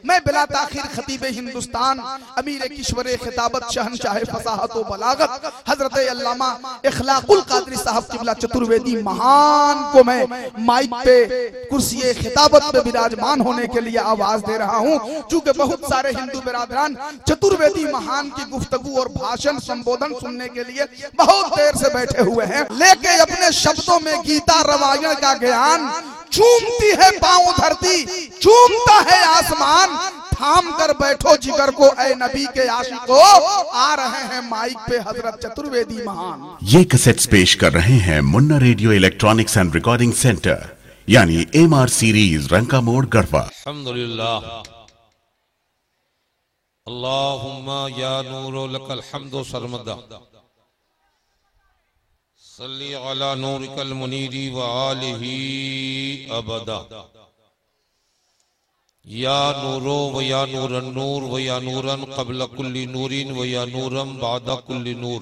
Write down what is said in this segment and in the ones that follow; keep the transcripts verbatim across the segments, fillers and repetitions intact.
मैं बिला ताखिर खतीब हिंदुस्तान, अमीर किश्वर खिताबत, शहनशाह फसाहत व बलागत हजरत अल्लामा इखलाकुल कादरी साहब किबला चतुर्वेदी महान को मैं माइक पे कुर्सी खिताबत पे विराजमान होने के लिए आवाज दे रहा हूँ। चूंकि बहुत सारे हिंदू बिरादरान चतुर्वेदी महान की गुफ्तगू और भाषण संबोधन सुनने के लिए बहुत देर से बैठे हुए हैं, लेके अपने शब्दों में गीता रामायण का ज्ञान, चूमती है पांव धरती, चूमता है आसमान, थाम कर बैठो जिगर को ऐ नबी के आशिको, आ रहे हैं माइक पे हजरत चतुर्वेदी महान। ये कैसेट्स पेश कर रहे हैं Munna radio electronics and recording centre, यानी M R series, Ranka Mor, Garhwa. अल्हम्दुलिल्लाह, अल्लाहुम्मा या नूरो लकल हम्दु सरमदा, सल्ली अला नूरिकल मुनीरी व आलिही अबदा, या नूरो व या नूरन नूर व या नूरन क़ब्ल कुल्ली नूरिन व या नूरन बादा कुल्ली नूर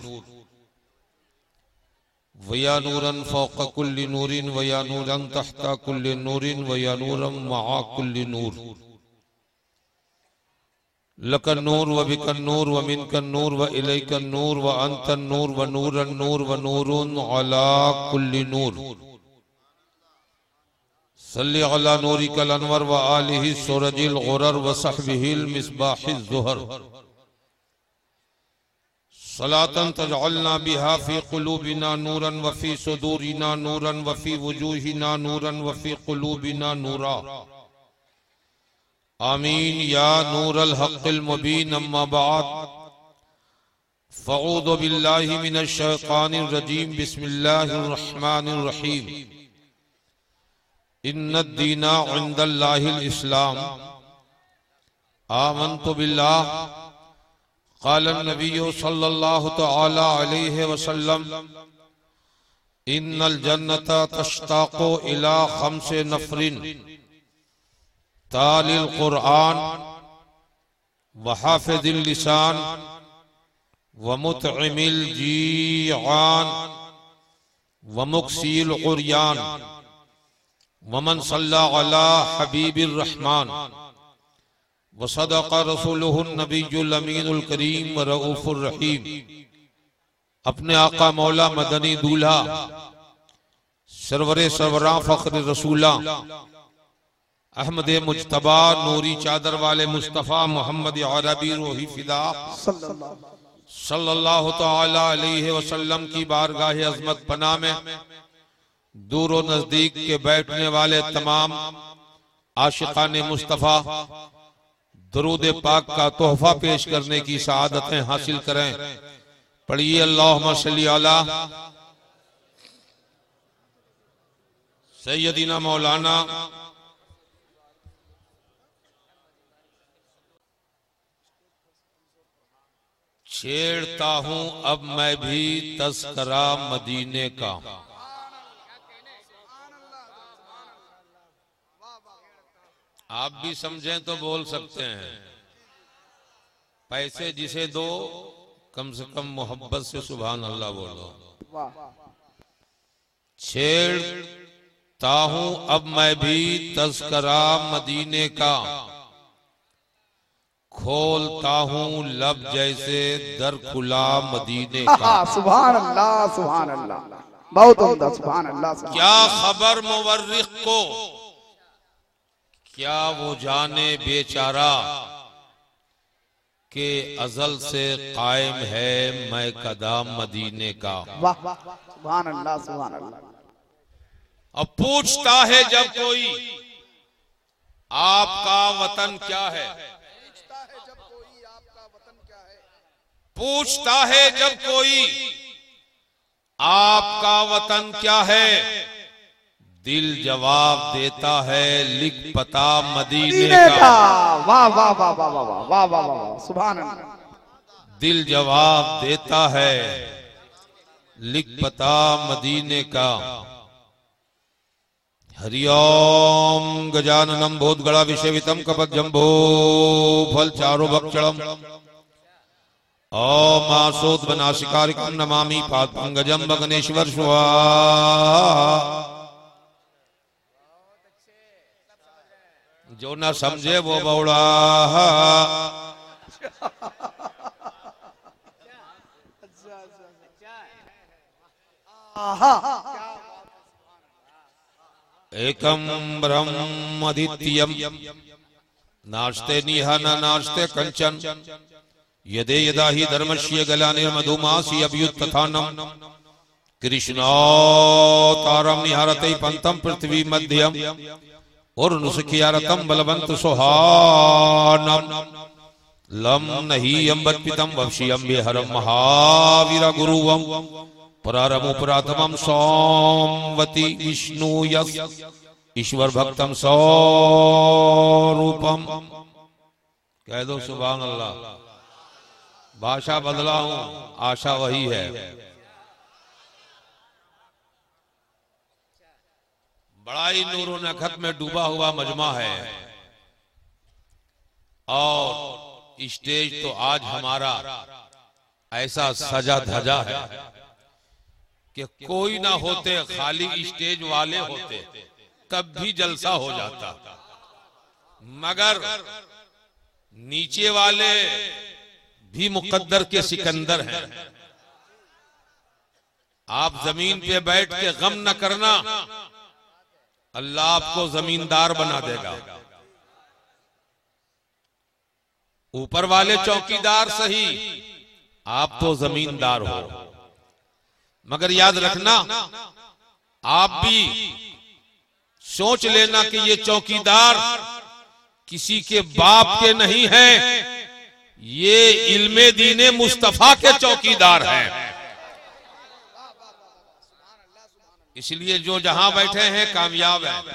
व या नूरन फ़ौक़ कुल्ली नूरिन व या नूरन तहता कुल्ली नूरिन व या नूरन मआ कुल्ली नूर, लकन नूर व बिकन नूर व मिनकन नूर व इलैकन नूर व अंतन नूर व नूरन नूर व नूरुन अला कुल्ली नूर, सल्ली अला नूरिकल अनवर व आलिहि सुरजिल गुरर व सहबिहिल मिसबाहिज़ ज़ुहर, सलातन तजअलना बिहा फी क़ुलूबिना नूरन व फी सुदूरिना नूरन व फी वजूहिना नूरन व फी क़ुलूबिना नूरा, आमीन या नूरल हक़्क़िल मुबीन। अम्मा बाद, फ़अऊज़ु बिल्लाहि मिनश शैतानिर रजीम, बिस्मिल्लाहिर रहमानिर रहीम। इन्नद दीना इंदल्लाहिल इस्लाम, आमन्तु बिल्लाह, क़ालन नबिय्यु सल्लल्लाहु तआला अलैहि वसल्लम, इन्नल जन्नता तश्ताक़ु इला ख़म्से नफ़रिन, तालिल क़ुरआन व हाफ़िज़िल लिसान व मुतइमिल जीआन व मुक्सिल उर्यान व मन सल्ला अला हबीबिर रहमान व सदक़ रसूलुहुन नबियुल अमीनुल करीम व रऊफ़ुर रहीम। अपने आका मौला मदनी दूल्हा सरवरे सरवरां फ़ख्र रसूला अहमद मुज्तबा नूरी चादर वाले मुस्तफ़ा मोहम्मद अरबी रोही फिदा सल्लल्लाहु तआला अलैहि वसल्लम की बारगाह अज़मत पनाह में दूर और नजदीक के बैठने वाले तमाम आशिकाने मुस्तफ़ा दरूद पाक का तोहफा पेश करने की सआदतें हासिल करें। पढ़िए अल्लाहुम्मा सल्ली अला सय्यदिना मौलाना छेड़ता हूं अब मैं भी तज़किरा मदीने का, आप भी समझें तो बोल सकते हैं। पैसे जिसे दो कम से कम मोहब्बत से सुभान अल्लाह बोलो। छेड़ता हूं अब मैं भी तज़किरा मदीने का, खोलता हूँ लब जैसे दर खुला मदीने का। सुभान अल्लाह, सुभान अल्लाह, बहुत उम्दा, सुभान अल्लाह। क्या खबर मुवर्रिख को, क्या वो जाने बेचारा के अजल से कायम है मैं कदम मदीने का। वाह, सुभान अल्लाह, सुभान अल्लाह। अब पूछता है जब कोई आपका वतन क्या है, पूछता है जब कोई आपका वतन क्या है, दिल जवाब देता है लिख पता मदीने का। वाह वाह वाह वाह वाह वाह वाह वाह, सुभान अल्लाह। दिल जवाब देता है लिख पता मदीने का। हरिओम गजाननम भूतगणा विषयवितम कपत जंभो फल चारो भक्षणम ओम आसोत बनाशिकारिकम नमामि पादपंकजम भगनेश्वर स्वाहा। जो ना समझे वो बौड़ा। एकम ब्रह्मदित्यम नास्ते निहा न नास्ते कंचन यदे यदा ही धर्मस्य गलानिर्मधुमासी अभ्युत्थानम कृष्णावतारम निहारते पंतम पृथ्वी मध्यम और नुसखियारतम बलवंत सुहानम लम नहीं अम्बत्पितम वंशीयम बेहरम महावीर गुरुवम परारमुपरातमम सोमवती विष्णु यस ईश्वर भक्तम स्वरूपम। कह दो सुभान अल्लाह। भाषा बदला हूं, आशा वही है। बड़ा ही नूरो नखत में डूबा हुआ मजमा है और स्टेज तो आज हमारा ऐसा सजा धजा है कि कोई ना होते, खाली स्टेज वाले होते तब भी जलसा हो जाता, मगर नीचे वाले भी मुकद्दर के सिकंदर हैं। आप जमीन पे बैठ के गम न करना, अल्लाह आपको जमींदार बना देगा। ऊपर वाले चौकीदार सही, आप तो जमींदार हो। मगर याद रखना, आप भी सोच लेना कि ये चौकीदार किसी के बाप के नहीं हैं, ये इल्मे दीने मुस्तफा के चौकीदार हैं। इसलिए जो जहां बैठे हैं कामयाब है।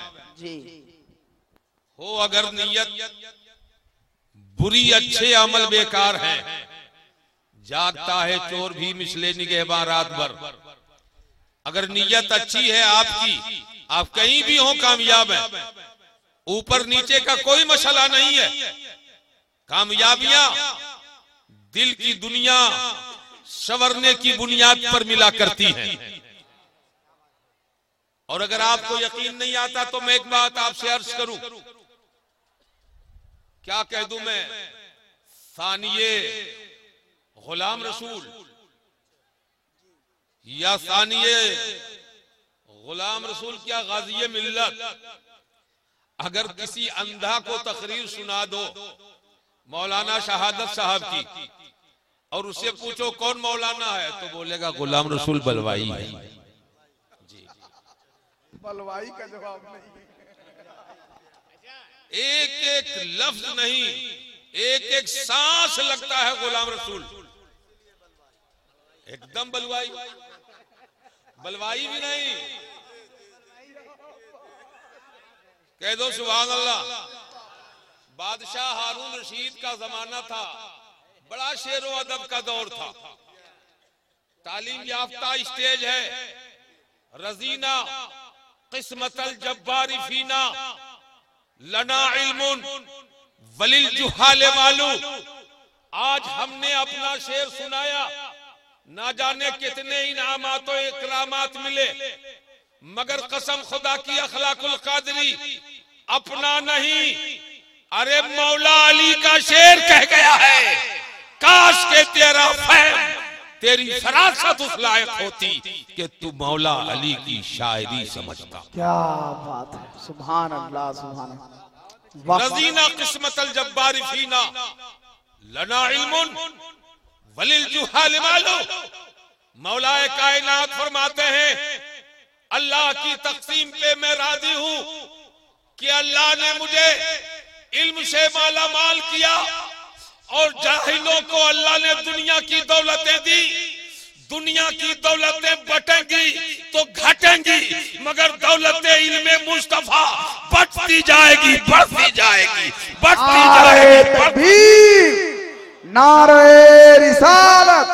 हो अगर नियत बुरी, अच्छे अमल बेकार हैं। जागता है चोर भी मिसले निगहबान रात भर। अगर नियत अच्छी है आपकी, आप कहीं भी हो कामयाब है। ऊपर नीचे का कोई मसला नहीं है। कामयाबियां दिल की दुनिया संवरने की बुनियाद पर मिला करती हैं। और अगर आपको यकीन नहीं आता तो मैं एक बात आपसे अर्ज करूं, क्या कह दूं मैं? सानिये गुलाम रसूल या सानिये गुलाम रसूल क्या गाज़िये मिल्लत, अगर किसी अंधा को तकरीर सुना दो मौलाना शहादत साहब की और उससे पूछो कौन मौलाना है, तो बोलेगा गुलाम रसूल बलवाई है। जी, बलवाई का जवाब नहीं। एक एक लफ्ज नहीं, एक एक सांस लगता है गुलाम रसूल। एकदम बलवाई, बलवाई भी नहीं। कह दो सुभान अल्लाह। बादशाह हारून रशीद का जमाना था, बड़ा शेरो अदब का दौर था। तालीम याफ्ता स्टेज है। रजीना किस्मतल जब्बारी फीना लना इल्मुन वलिल जुहाले मालू। आज हमने अपना शेर सुनाया, ना जाने कितने इनामात और इकरामात मिले, मगर कसम खुदा की अखलाकुल कादरी अपना नहीं, अरे मौला अली का शेर कह गया है, काश के तेरा फहम तेरी फरासत उस लायक होती कि तू मौला अली की शायरी समझता। क्या बात है, सुभान अल्लाह, सुभान अल्लाह। रज़ीना किस्मतल जब्बारी फीना लना इल्मुन वलिल जुहाल मालू। मौलाए कायनात फरमाते हैं, अल्लाह की तकसीम पे मैं राजी हूं कि अल्लाह ने मुझे इल्म से माला माल किया और जाहिलों को अल्लाह ने दुनिया की दौलतें दी। दुनिया की दौलतें बटेंगी तो घटेंगी, मगर दौलतें इल्मे मुस्तफा बढ़ती जाएगी, बढ़ती जाएगी, बढ़ती जाएगी, बढ़ती। नारे रिसालत।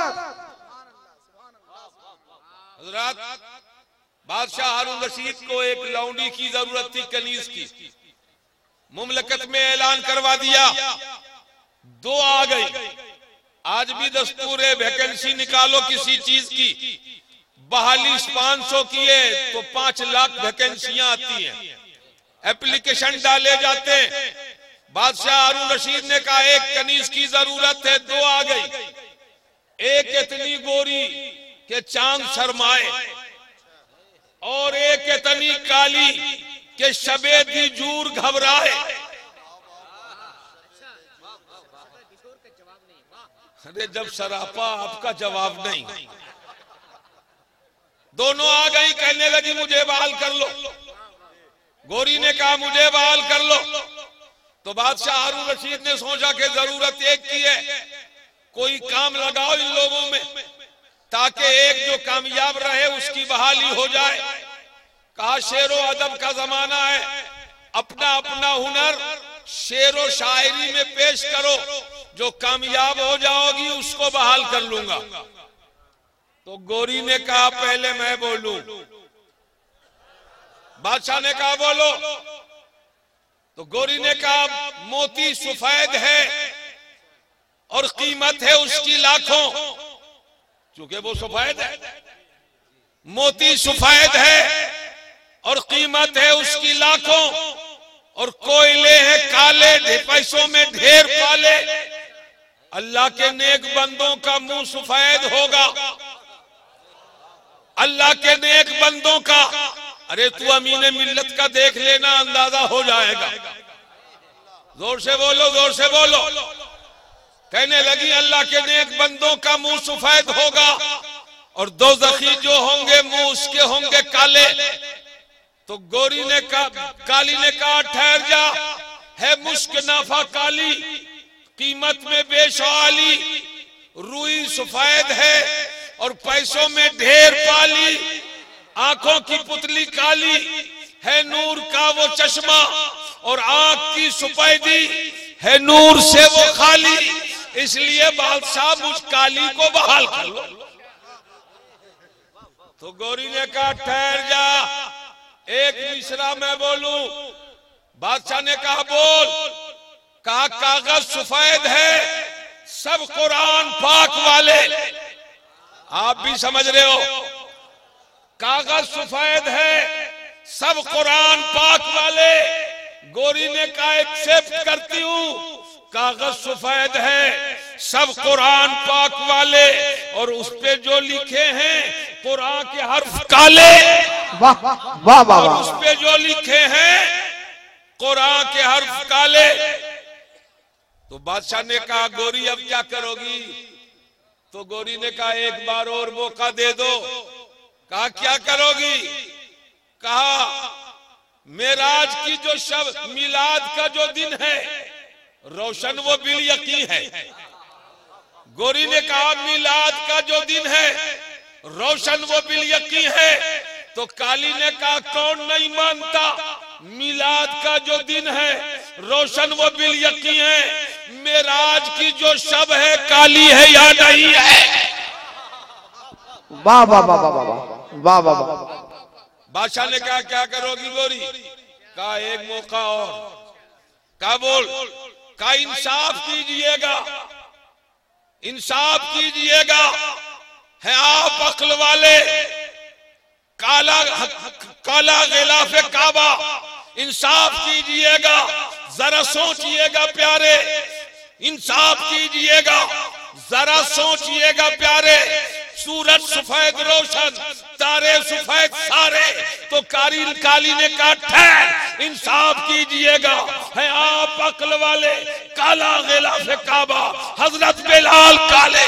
हज़रात, बादशाह हारून रशीद को एक लौंडी की जरूरत थी, कनीज की। मुमलकत में ऐलान करवा दिया, दो आ गई। आज भी दस्तूर है, वैकेंसी निकालो किसी चीज की, बहाली पांच सौ की है तो पांच लाख वैकेंसियां आती हैं। एप्लीकेशन डाले जाते। बादशाह हारून रशीद ने कहा एक कनीज की जरूरत है, दो आ गई। एक इतनी गोरी के चांद शर्माए और एक इतनी काली के शबे दी जूर घबराए। अरे जब सरापा आपका जवाब नहीं, दोनों आ गई, कहने लगी मुझे बहाल कर लो। गोरी ने कहा मुझे बहाल कर लो। तो बादशाह हारून रशीद ने सोचा कि जरूरत एक की है, कोई काम लगाओ इन लोगों में ताकि एक जो कामयाब रहे उसकी बहाली हो जाए। कहा शेरो अदब का जमाना है, अपना अपना हुनर शेरो शायरी में पेश करो, जो कामयाब हो जाओगी उसको बहाल कर लूंगा। तो गोरी ने कहा पहले मैं बोलूं। बादशाह ने कहा बोलो। तो गोरी ने कहा मोती सफेद है और कीमत है उसकी लाखों, चूंकि वो सफेद है, मोती सफेद है और कीमत है उसकी लाखों, और कोयले हैं काले पैसों में ढेर पाले। अल्लाह के नेक बंदों का मुंह सफेद होगा, अल्लाह के नेक बंदों का। अरे तू अमीने मिल्लत का देख लेना, अंदाजा हो जाएगा। जोर से बोलो, जोर से बोलो। कहने लगी अल्लाह के नेक बंदों का मुंह सफेद होगा और दो जखी जो होंगे मुंह उसके होंगे काले। तो गोरी ने कहा, काली ने कहा ठहर जा, है मुश्क नाफा काली, कीमत में बेशुआली, रुई सफेद है और पैसों में ढेर पाली, आंखों की पुतली काली है, नूर का वो चश्मा और आंख की सफेदी है, नूर से वो खाली, इसलिए बादशाह मुझ काली को बहाल कर लो। तो गोरी ने कहा ठहर जा, एक मिसरा मैं बोलूं। बादशाह ने कहा बोल। कहा कागज सफेद है, सब कुरान पाक वाले। आप भी समझ रहे हो, कागज सफेद है, सब कुरान पाक वाले। गोरी ने कहा एक्सेप्ट करती हूं, कागज सफेद है, सब कुरान पाक वाले, और उस पे जो लिखे हैं कुरान के हर्फ काले। वाह वाह वाह। और उस पे जो लिखे हैं कुरान के हर्फ काले। तो बादशाह ने कहा गोरी अब क्या करोगी? तो गोरी ने कहा एक बार और मौका दे दो। कहा क्या करोगी? कहा मेराज की जो शब मिलाद का जो दिन है रोशन वो बिल यकीन है। गोरी ने कहा मिलाद का जो दिन है रोशन वो बिल यकीन है। तो काली ने कहा कौन नहीं मानता, मिलाद का जो दिन है रोशन वो बिल यकीन है। मेराज की जो शब है काली है या नहीं है? वाह वाह वाह वाह वाह वाह वाह। बादशाह ने कहा क्या करोगी गोरी? कहा एक मौका और। कहा बोल। कहा इंसाफ कीजिएगा, इंसाफ कीजिएगा, है आप अक्ल वाले, काला काला गिलाफे काबा, इंसाफ कीजिएगा, जरा सोचिएगा प्यारे, इंसाफ कीजिएगा, जरा सोचिएगा प्यारे। सूरज सफेद रोशन, तारे सफेद सारे। तो कारी काली ने कहा ठहर, इंसाफ कीजिएगा, है आप अक्ल वाले, काला गिलाफे काबा, हजरत बिलाल काले।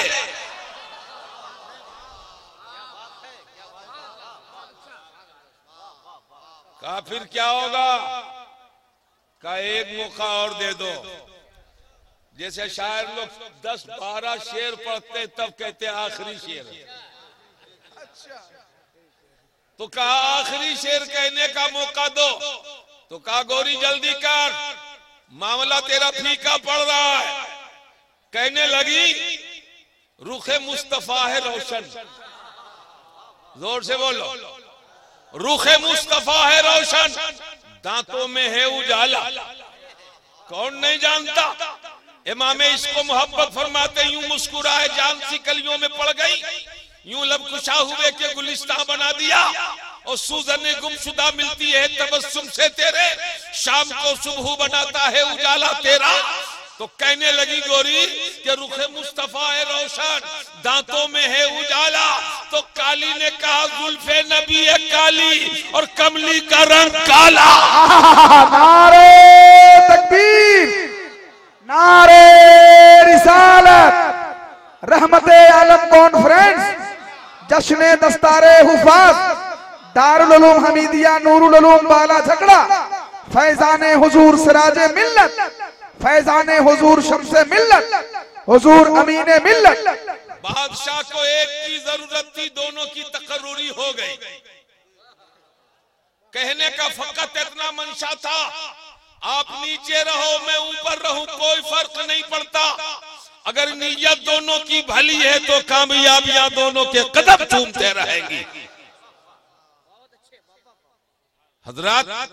कहा फिर क्या होगा? कहा एक मौका और दे दो। जैसे शायर लोग दस बारह शेर पढ़ते तब कहते आखिरी शेर। तो कहा आखिरी शेर कहने का मौका दो। तो कहा गोरी जल्दी कर, मामला तेरा फीका पड़ रहा है। कहने लगी रुखे मुस्तफा है रोशन। जोर से बोलो, रुखे मुस्तफा है रोशन, दांतों में है उजाला। कौन नहीं जानता? इमामे इसको मोहब्बत फरमाते यूं मुस्कुराए जान सी कलियों में पड़ गई, यूं लब कुशा हुए के गुलिस्तां बना दिया। और सूजने गुमशुदा मिलती है तबस्सुम से तेरे, शाम को सुबह बनाता है उजाला तेरा। तो कहने लगी गोरी कि रुखे मुस्तफा है रोशन, दांतों में है उजाला। तो काली ने कहा जुल्फे नबी है काली और कमली का रंग काला। नारे तकबीर, नारे रिसालत, रहमते आलम कॉन्फ्रेंस, जश्ने दस्तारे हुफाज, दारुल उलूम हमीदिया नूरुल उलूम बाला झगड़ा, फैजाने हुजूर सिराजे मिल्लत, फैजाने हुजूर शम्से मिल्लत, हुजूर अमीने मिल्लत। बादशाह को एक की जरूरत थी, दोनों की तकर्रुरी हो गई। कहने का फकत इतना मंशा था, आप नीचे रहो मैं ऊपर रहूं कोई फर्क नहीं पड़ता, अगर नीयत दोनों की भली है तो कामयाबियां दोनों के कदम चूमते रहेंगी। हजरात,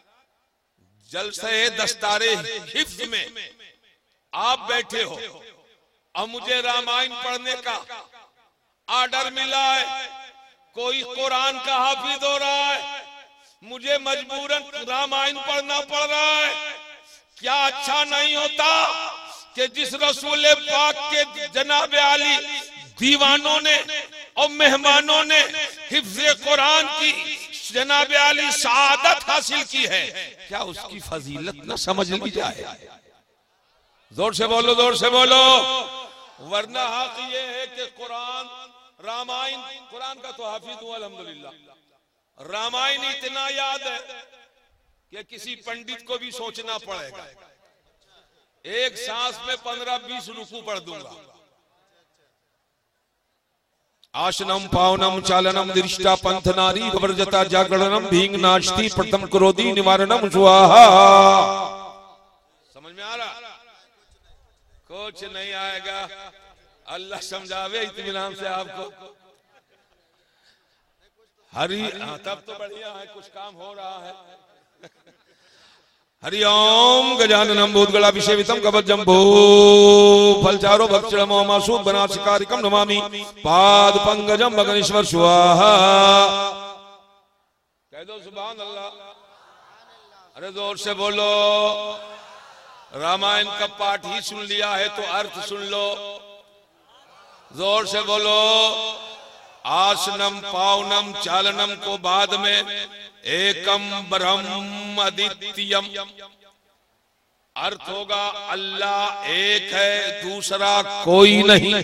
जलसे दस्तारे हिफ्ज में आप बैठे हो और मुझे रामायण पढ़ने का आर्डर मिला है, कोई कुरान का हाफिज हो रहा है, मुझे मजबूरन रामायण पढ़ना पड़ रहा है। क्या अच्छा नहीं होता कि जिस रसूल पाक के जनाब आली दीवानों ने और मेहमानों ने हिफ्ज़े कुरान की जनाब आली शहादत हासिल की है, क्या उसकी फजीलत न समझ ली जाए? जोर से बोलो, जोर से बोलो। वरना हक ये है कि कुरान रामायण, कुरान का तो हाफिज हूं अल्हम्दुलिल्लाह, रामायण इतना याद है कि किसी पंडित को भी सोचना पड़ेगा। एक सांस में पंद्रह बीस रुकू पढ़ दूंगा। आशनम पावनम चालनम दृष्टा पंथ नारी वर्जता जागरणम भींग नाचती प्रथम क्रोधी निवारणम स्वाहा। समझ में आ रहा? कुछ नहीं आएगा, अल्लाह समझावे इत्मीनान से आपको। हरि हाँ, तब तो बढ़िया है, कुछ काम हो रहा है। हरि ओम गजाननम भूतगणाभिषेवितम कवचजम्बो फलचारो भक्षणमो मासूद बनाशिकारिकम नमामि पाद पंकजम भगनेश्वर स्वाहा। कह दो सुभान अल्लाह। अरे जोर से बोलो। रामायण का पाठ ही सुन लिया है तो अर्थ सुन लो। जोर से बोलो। आसनम पावनम चालनम को बाद में एकम ब्रह्म अद्वितीयम, अर्थ होगा अल्लाह एक है, दूसरा कोई नहीं।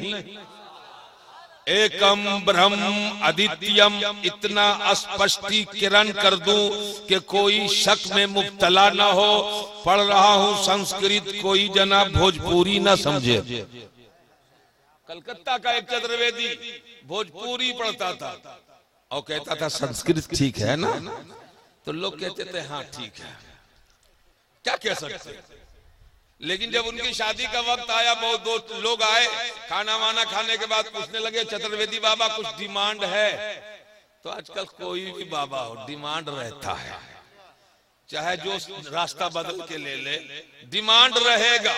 एकम ब्रह्म अद्वितीयम, इतना स्पष्टीकरण कर दूं कि कोई शक में मुब्तला ना हो। पढ़ रहा हूं संस्कृत, कोई जना भोजपुरी ना समझे। कलकत्ता का एक चतुर्वेदी भोजपुरी पढ़ता था और कहता था संस्कृत ठीक है ना, तो लोग कहते थे हाँ ठीक है, क्या कह सकते। लेकिन जब उनकी शादी का वक्त आया, बहुत दो लोग आए, खाना वाना खाने के बाद पूछने लगे चतुर्वेदी बाबा कुछ डिमांड है? तो आजकल कोई भी बाबा हो डिमांड रहता है, चाहे जो रास्ता बदल के ले ले डिमांड रहेगा।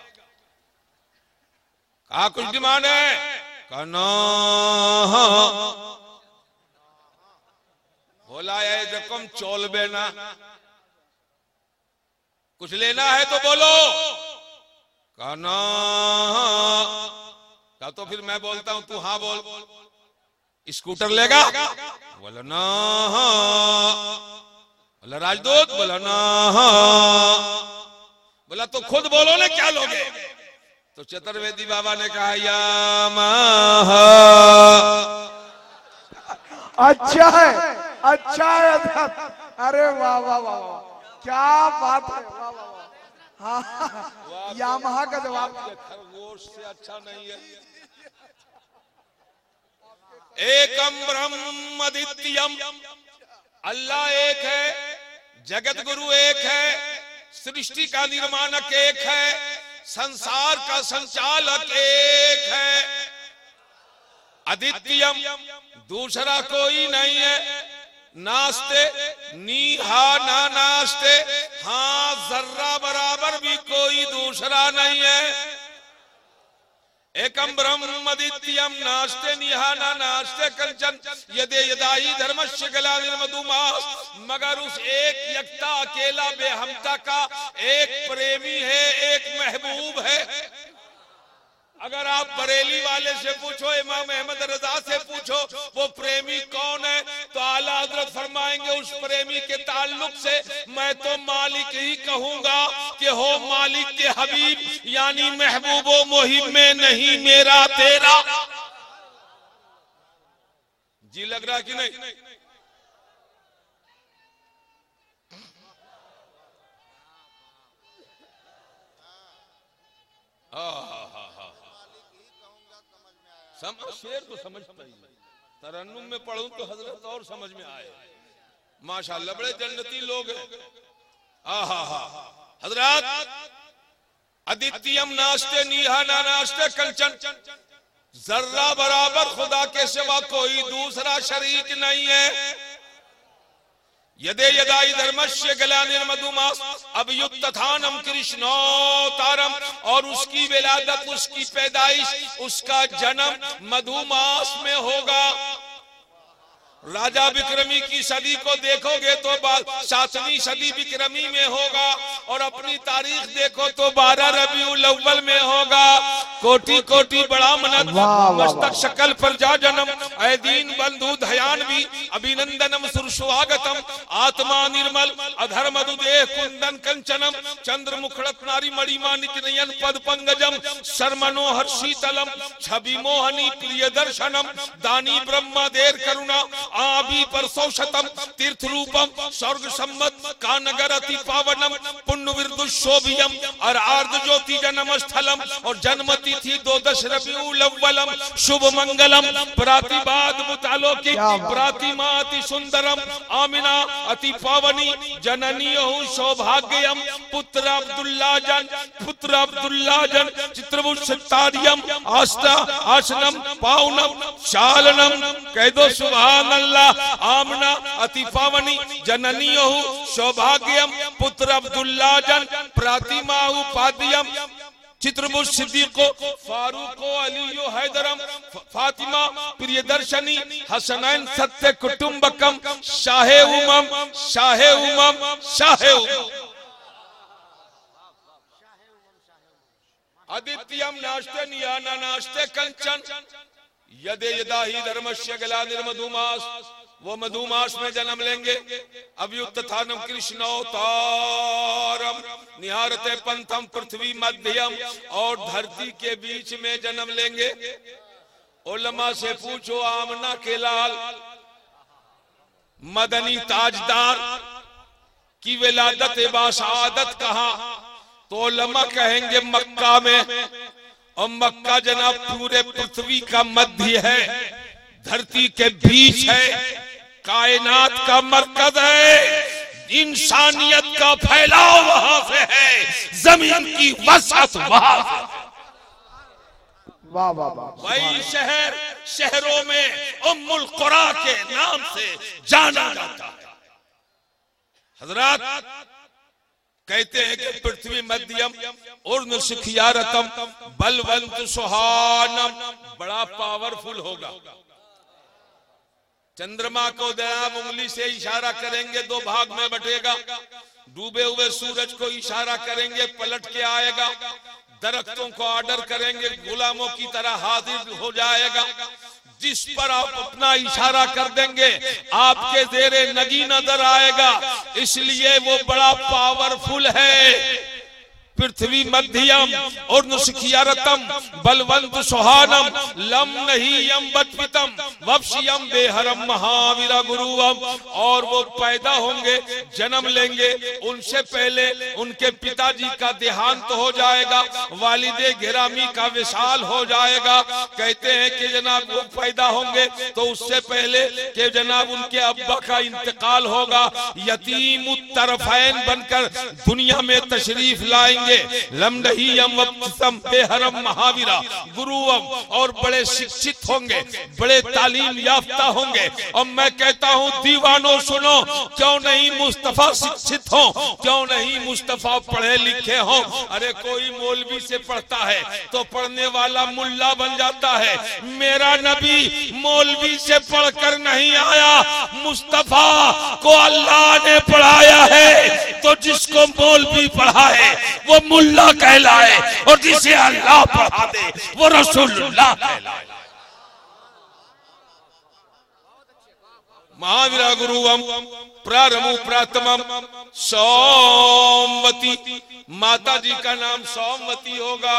कहा कुछ डिमांड है? कहना बोला है रकम चोल बेना, कुछ लेना है तो बोलो। कहना कहा तो फिर मैं बोलता हूं, तू हाँ बोल। स्कूटर लेगा? बोला ना। बोला राजदूत? बोला ना। बोला तो खुद बोलो ना क्या लोगे? तो चतुर्वेदी बाबा ने कहा या महा। अच्छा है, अच्छा है। अरे वाह वाह वाह, क्या बात है। वाह वाह वाह। हाँ, यामाहा का जवाब खरगोश से अच्छा नहीं है। एकम ब्रह्म अद्वितीयम, अल्लाह एक है, जगत गुरु एक है, सृष्टि का निर्माणक एक है, संसार का संचालक एक है। अद्वितीयम, दूसरा कोई नहीं है। नास्ते नी हा ना नास्ते, हाँ जर्रा बराबर भी कोई दूसरा नहीं है। एकम ब्रह्म अद्वितीयम अदित्यम नास्ते निहाना नास्ते कंचन यदे यदाई धर्मस्य गलानिर मधुमास। मगर उस एक यक्ता अकेला बेहमता का एक प्रेमी है, एक महबूब है। अगर आप बरेली वाले से पूछो, इमाम अहमद रजा से पूछो वो प्रेमी कौन है, तो आला हजरत फरमाएंगे उस प्रेमी के ताल्लुक से मैं तो मालिक ही कहूंगा कि हो मालिक के हबीब, यानी महबूबो मुहिब में नहीं मेरा तेरा। जी लग रहा कि नहीं? समझ शेर तो समझता ही, तरन्नुम में पढ़ूं तो हजरत और समझ में आए। माशाल्लाह बड़े जन्नती लोग हैं। आहा हा हजरत अदित्यम नास्ते निहाना नास्ते कंचन, जर्रा बराबर खुदा के सिवा कोई दूसरा शरीक नहीं है। यदे यदाई धर्मस्य गलानिर मधुमास अभियुत्थानम कृष्णोतारम, और उसकी विलादत, उसकी पैदाइश, उसका जन्म मधुमास में होगा। राजा विक्रमी की सदी को देखोगे तो सातवीं सदी विक्रमी में होगा, और अपनी तारीख देखो तो बारह रबीउल अव्वल में होगा। कोटि कोटि बड़ा मनत मस्तक शकल पर जा जन्म, ऐ दीन बंधु धयान भी अभिनंदनम सुरस्वागतम। आत्मा निर्मल अधर मधुदेह कुंदन कंचनम, चंद्र मुखड़त नारी मणि मानिक नयन पद पंगजम, शर्मनोहर शीतलम छवि मोहनी प्रिय दर्शनम। दानी ब्रह्मा देर करुणा आबी पर सौशतम, तीर्थ रूपम स्वर्ग सम्मत का नगर अति पावनम। पुण्य विरदुशोभियम और आर्द ज्योति जन्म स्थलम, और जन्म तिथि दो दश रबीउल अव्वलम। शुभ मंगलम प्रातिबाद मुतालोकी प्रातिमाति सुंदरम। आमिना अति पावनी जननी सौभाग्यम। पुत्र अब्दुल्ला जन पुत्र अब्दुल्ला जन चित्रभुज सत्तारियम। आस्था आसनम पावनम चालनम। कह दो सुभान अल्लाह। आमना अति पावनी जननी सौभाग्यम। पुत्र अब्दुल्ला जन प्रातिमाहु पादियम। चित्रभुज सिद्दीको फारूको अलियो हैदरम। फातिमा प्रिय दर्शनी हसनैन सत्य कुटुंबकम। शाहे उमम शाहे उमम शाहे उमम। अदित्यम नास्ते नियाना नास्ते कंचन यदे यदाही धर्मस्य गलानिर मधुमास, वो मधुमास में जन्म लेंगे। अभियुत्थानम कृष्णोतारम निहारते पंथम पृथ्वी मध्यम, और धरती के बीच में जन्म लेंगे। उलमा से पूछो आमना के लाल मदनी ताजदार की विलादत बासादत कहा, तो उलमा कहेंगे मक्का में। और मक्का जनाब पूरे पृथ्वी का मध्य है, धरती के बीच है, कायनात का मरकज है, इंसानियत का फैलाव वहां से है, जमीन की वसअत वहां से। वाह वाह वाह। वही शहर शहरों में उम्मुल कुरा के नाम से जाना जाता है। हजरत कहते हैं कि पृथ्वी मध्यम उर्न सिखियारतम बलवंत सुहानम, बड़ा पावरफुल होगा। चंद्रमा को जनाब उंगली से इशारा करेंगे दो भाग में बटेगा। डूबे हुए सूरज को इशारा करेंगे पलट के आएगा। दरख्तों को ऑर्डर करेंगे गुलामों की तरह हाजिर हो जाएगा। जिस पर आप अपना इशारा कर देंगे आपके जेरे नगी नजर आएगा। इसलिए वो बड़ा पावरफुल है। पृथ्वी मध्यम और नुसखियारतम बलवंत सुहानम लम नहीं यम बत्पितम वप्सियम बेहरम महावीरा गुरुवम। और वो पैदा होंगे, जन्म लेंगे, उनसे पहले उनके पिताजी का देहांत हो जाएगा, वालिदे गिरामी का विशाल हो जाएगा। कहते हैं कि जनाब वो पैदा होंगे तो उससे पहले कि जनाब उनके अब्बा का इंतकाल होगा। यतीम तरफैन बनकर दुनिया में तशरीफ लाएंगे। बेहरम महावीरा गुरुवम, और बड़े शिक्षित होंगे, बड़े तालीम याफ्ता होंगे। और मैं कहता हूँ दीवानों सुनो, क्यों नहीं मुस्तफा शिक्षित हो, क्यों नहीं मुस्तफा पढ़े लिखे हो। अरे कोई मौलवी से पढ़ता है तो पढ़ने वाला मुल्ला बन जाता है। मेरा नबी मौलवी से पढ़कर नहीं आया, मुस्तफा को अल्लाह ने पढ़ाया है। तो जिसको मौलवी पढ़ाए वो मुल्ला कहलाए, और जिसे अल्लाह पढ़ा दे वो रसूलुल्लाह कहलाए। महावीरा गुरुवम प्रारंभु प्रातमम सौमवती, माता जी का नाम सौमवती होगा।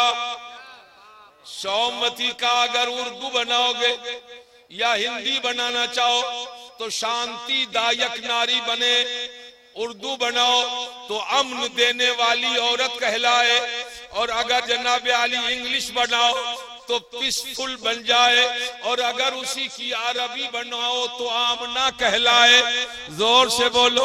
सौमवती का अगर उर्दू बनाओगे या हिंदी बनाना चाहो तो शांति दायक नारी बने। उर्दू बनाओ तो अमन देने वाली औरत कहलाए, और अगर जनाब आली इंग्लिश बनाओ तो पीसफुल बन जाए, और अगर उसी की अरबी बनाओ तो आमना कहलाए। जोर से बोलो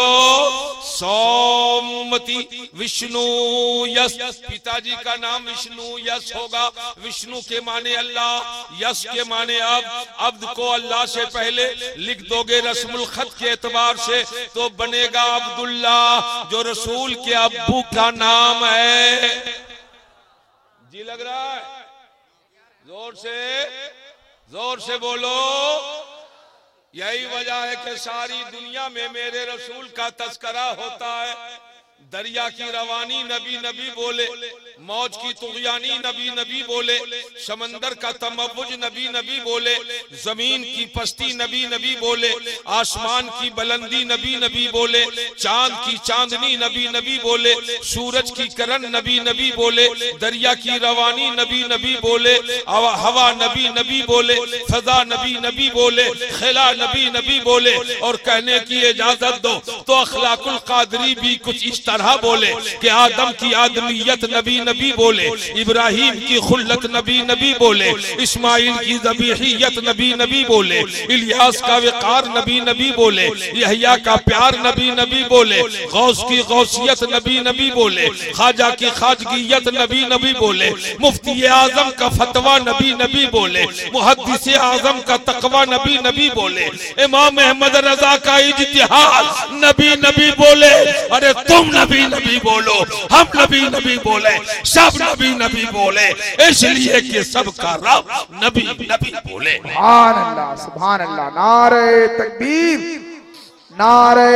सौमवती। विष्णु यश, पिताजी का नाम विष्णु यश होगा। विष्णु के माने अल्लाह, यश के माने अब। अब्द को अल्लाह से पहले लिख दोगे रस्मुल खत के एतबार से तो बनेगा अब्दुल्ला, जो रसूल के अब्बू का नाम है। जी लग रहा है? जोर से जोर से बोलो। यही वजह है कि सारी दुनिया में मेरे रसूल का तस्करा होता है। दरिया की रवानी नबी नबी बोले, मौज की तुगयानी नबी नबी बोले, समंदर का तमव्वुज नबी नबी बोले, जमीन की पस्ती नबी नबी बोले, आसमान की बुलंदी नबी नबी बोले, चांद की चांदनी नबी नबी बोले, सूरज की किरण नबी नबी बोले, दरिया की रवानी नबी नबी बोले, हवा नबी नबी बोले, फजा नबी नबी बोले, खिला नबी नबी बोले। और कहने की इजाजत दो तो अखलाकुल कादरी भी कुछ इस तरह बोले कि आदम की आदमियत नबी नबी बोले, इब्राहिम की खुल्लत नबी नबी बोले, इस्माइल की ज़बीहियत नबी नबी बोले, इलियास का विकार नबी नबी बोले, यहया का प्यार नबी नबी बोले, गौस की गौसियत नबी नबी बोले, ख्वाजा की ख्वाजगियत नबी नबी बोले, मुफ्ती आजम का फतवा नबी नबी बोले, मुहद्दिस आजम का तकवा नबी नबी बोले, इमाम अहमद रजा का इज्तिहाद नबी नबी बोले। अरे तुम नबी नबी बोलो, हम नबी नबी बोले, सब नबी नबी बोले, इसलिए कि सबका रब नबी नबी बोले। सुभान अल्लाह, सुभान अल्लाह। नारे तकबीर, नारे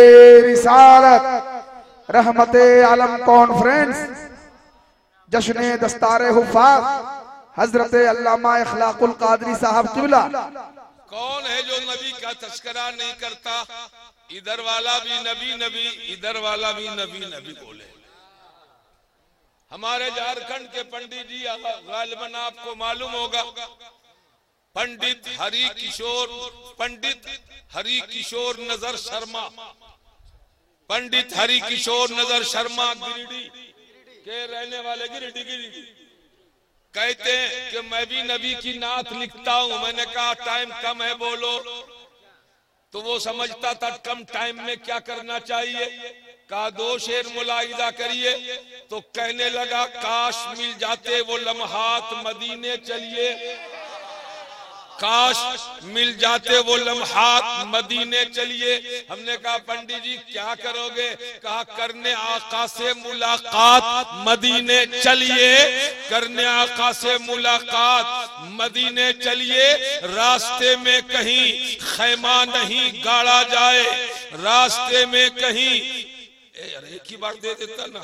रिसालत। रहमते आलम कॉन्फ्रेंस, जश्न दस्तारे हुफ़ाज़ हजरत अल्लामा इखलाकुल कादरी साहब किबला। कौन है जो नबी का तस्करा नहीं करता? इधर वाला भी नबी नबी, इधर वाला भी नबी नबी बोले। हमारे झारखंड के पंडित जी गालिबन आपको मालूम होगा, पंडित हरि किशोर, पंडित हरि किशोर नजर शर्मा, पंडित हरि किशोर नजर शर्मा गिरिडीह के रहने वाले, गिरिडीह गिरिडीह कहते हैं कि मैं भी नबी की नात लिखता हूं। मैंने कहा टाइम कम है बोलो, तो वो समझता था कम टाइम में क्या करना चाहिए। कहा दो शेर मुलाहिजा करिए, तो कहने लगा काश मिल जाते वो लम्हात मदीने चलिए, काश मिल जाते वो लम्हात मदीने चलिए। हमने कहा पंडित जी क्या करोगे? कहा करने आका से मुलाकात मदीने चलिए, करने आका से मुलाकात मदीने चलिए। रास्ते में कहीं खैमा नहीं गाड़ा जाए, रास्ते में कहीं अरे एक ही बार दे देता ना।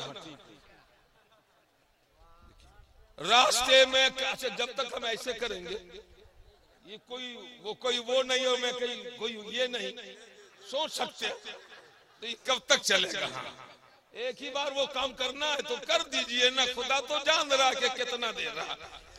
रास्ते में अच्छा, जब तक हम ऐसे करेंगे ये कोई वो कोई वो नहीं हो, मैं कहीं कोई ये नहीं सोच सकते, तो ये कब तक चलेगा? एक ही बार वो काम करना है तो कर दीजिए ना, खुदा तो जान रहा कि कितना दे रहा।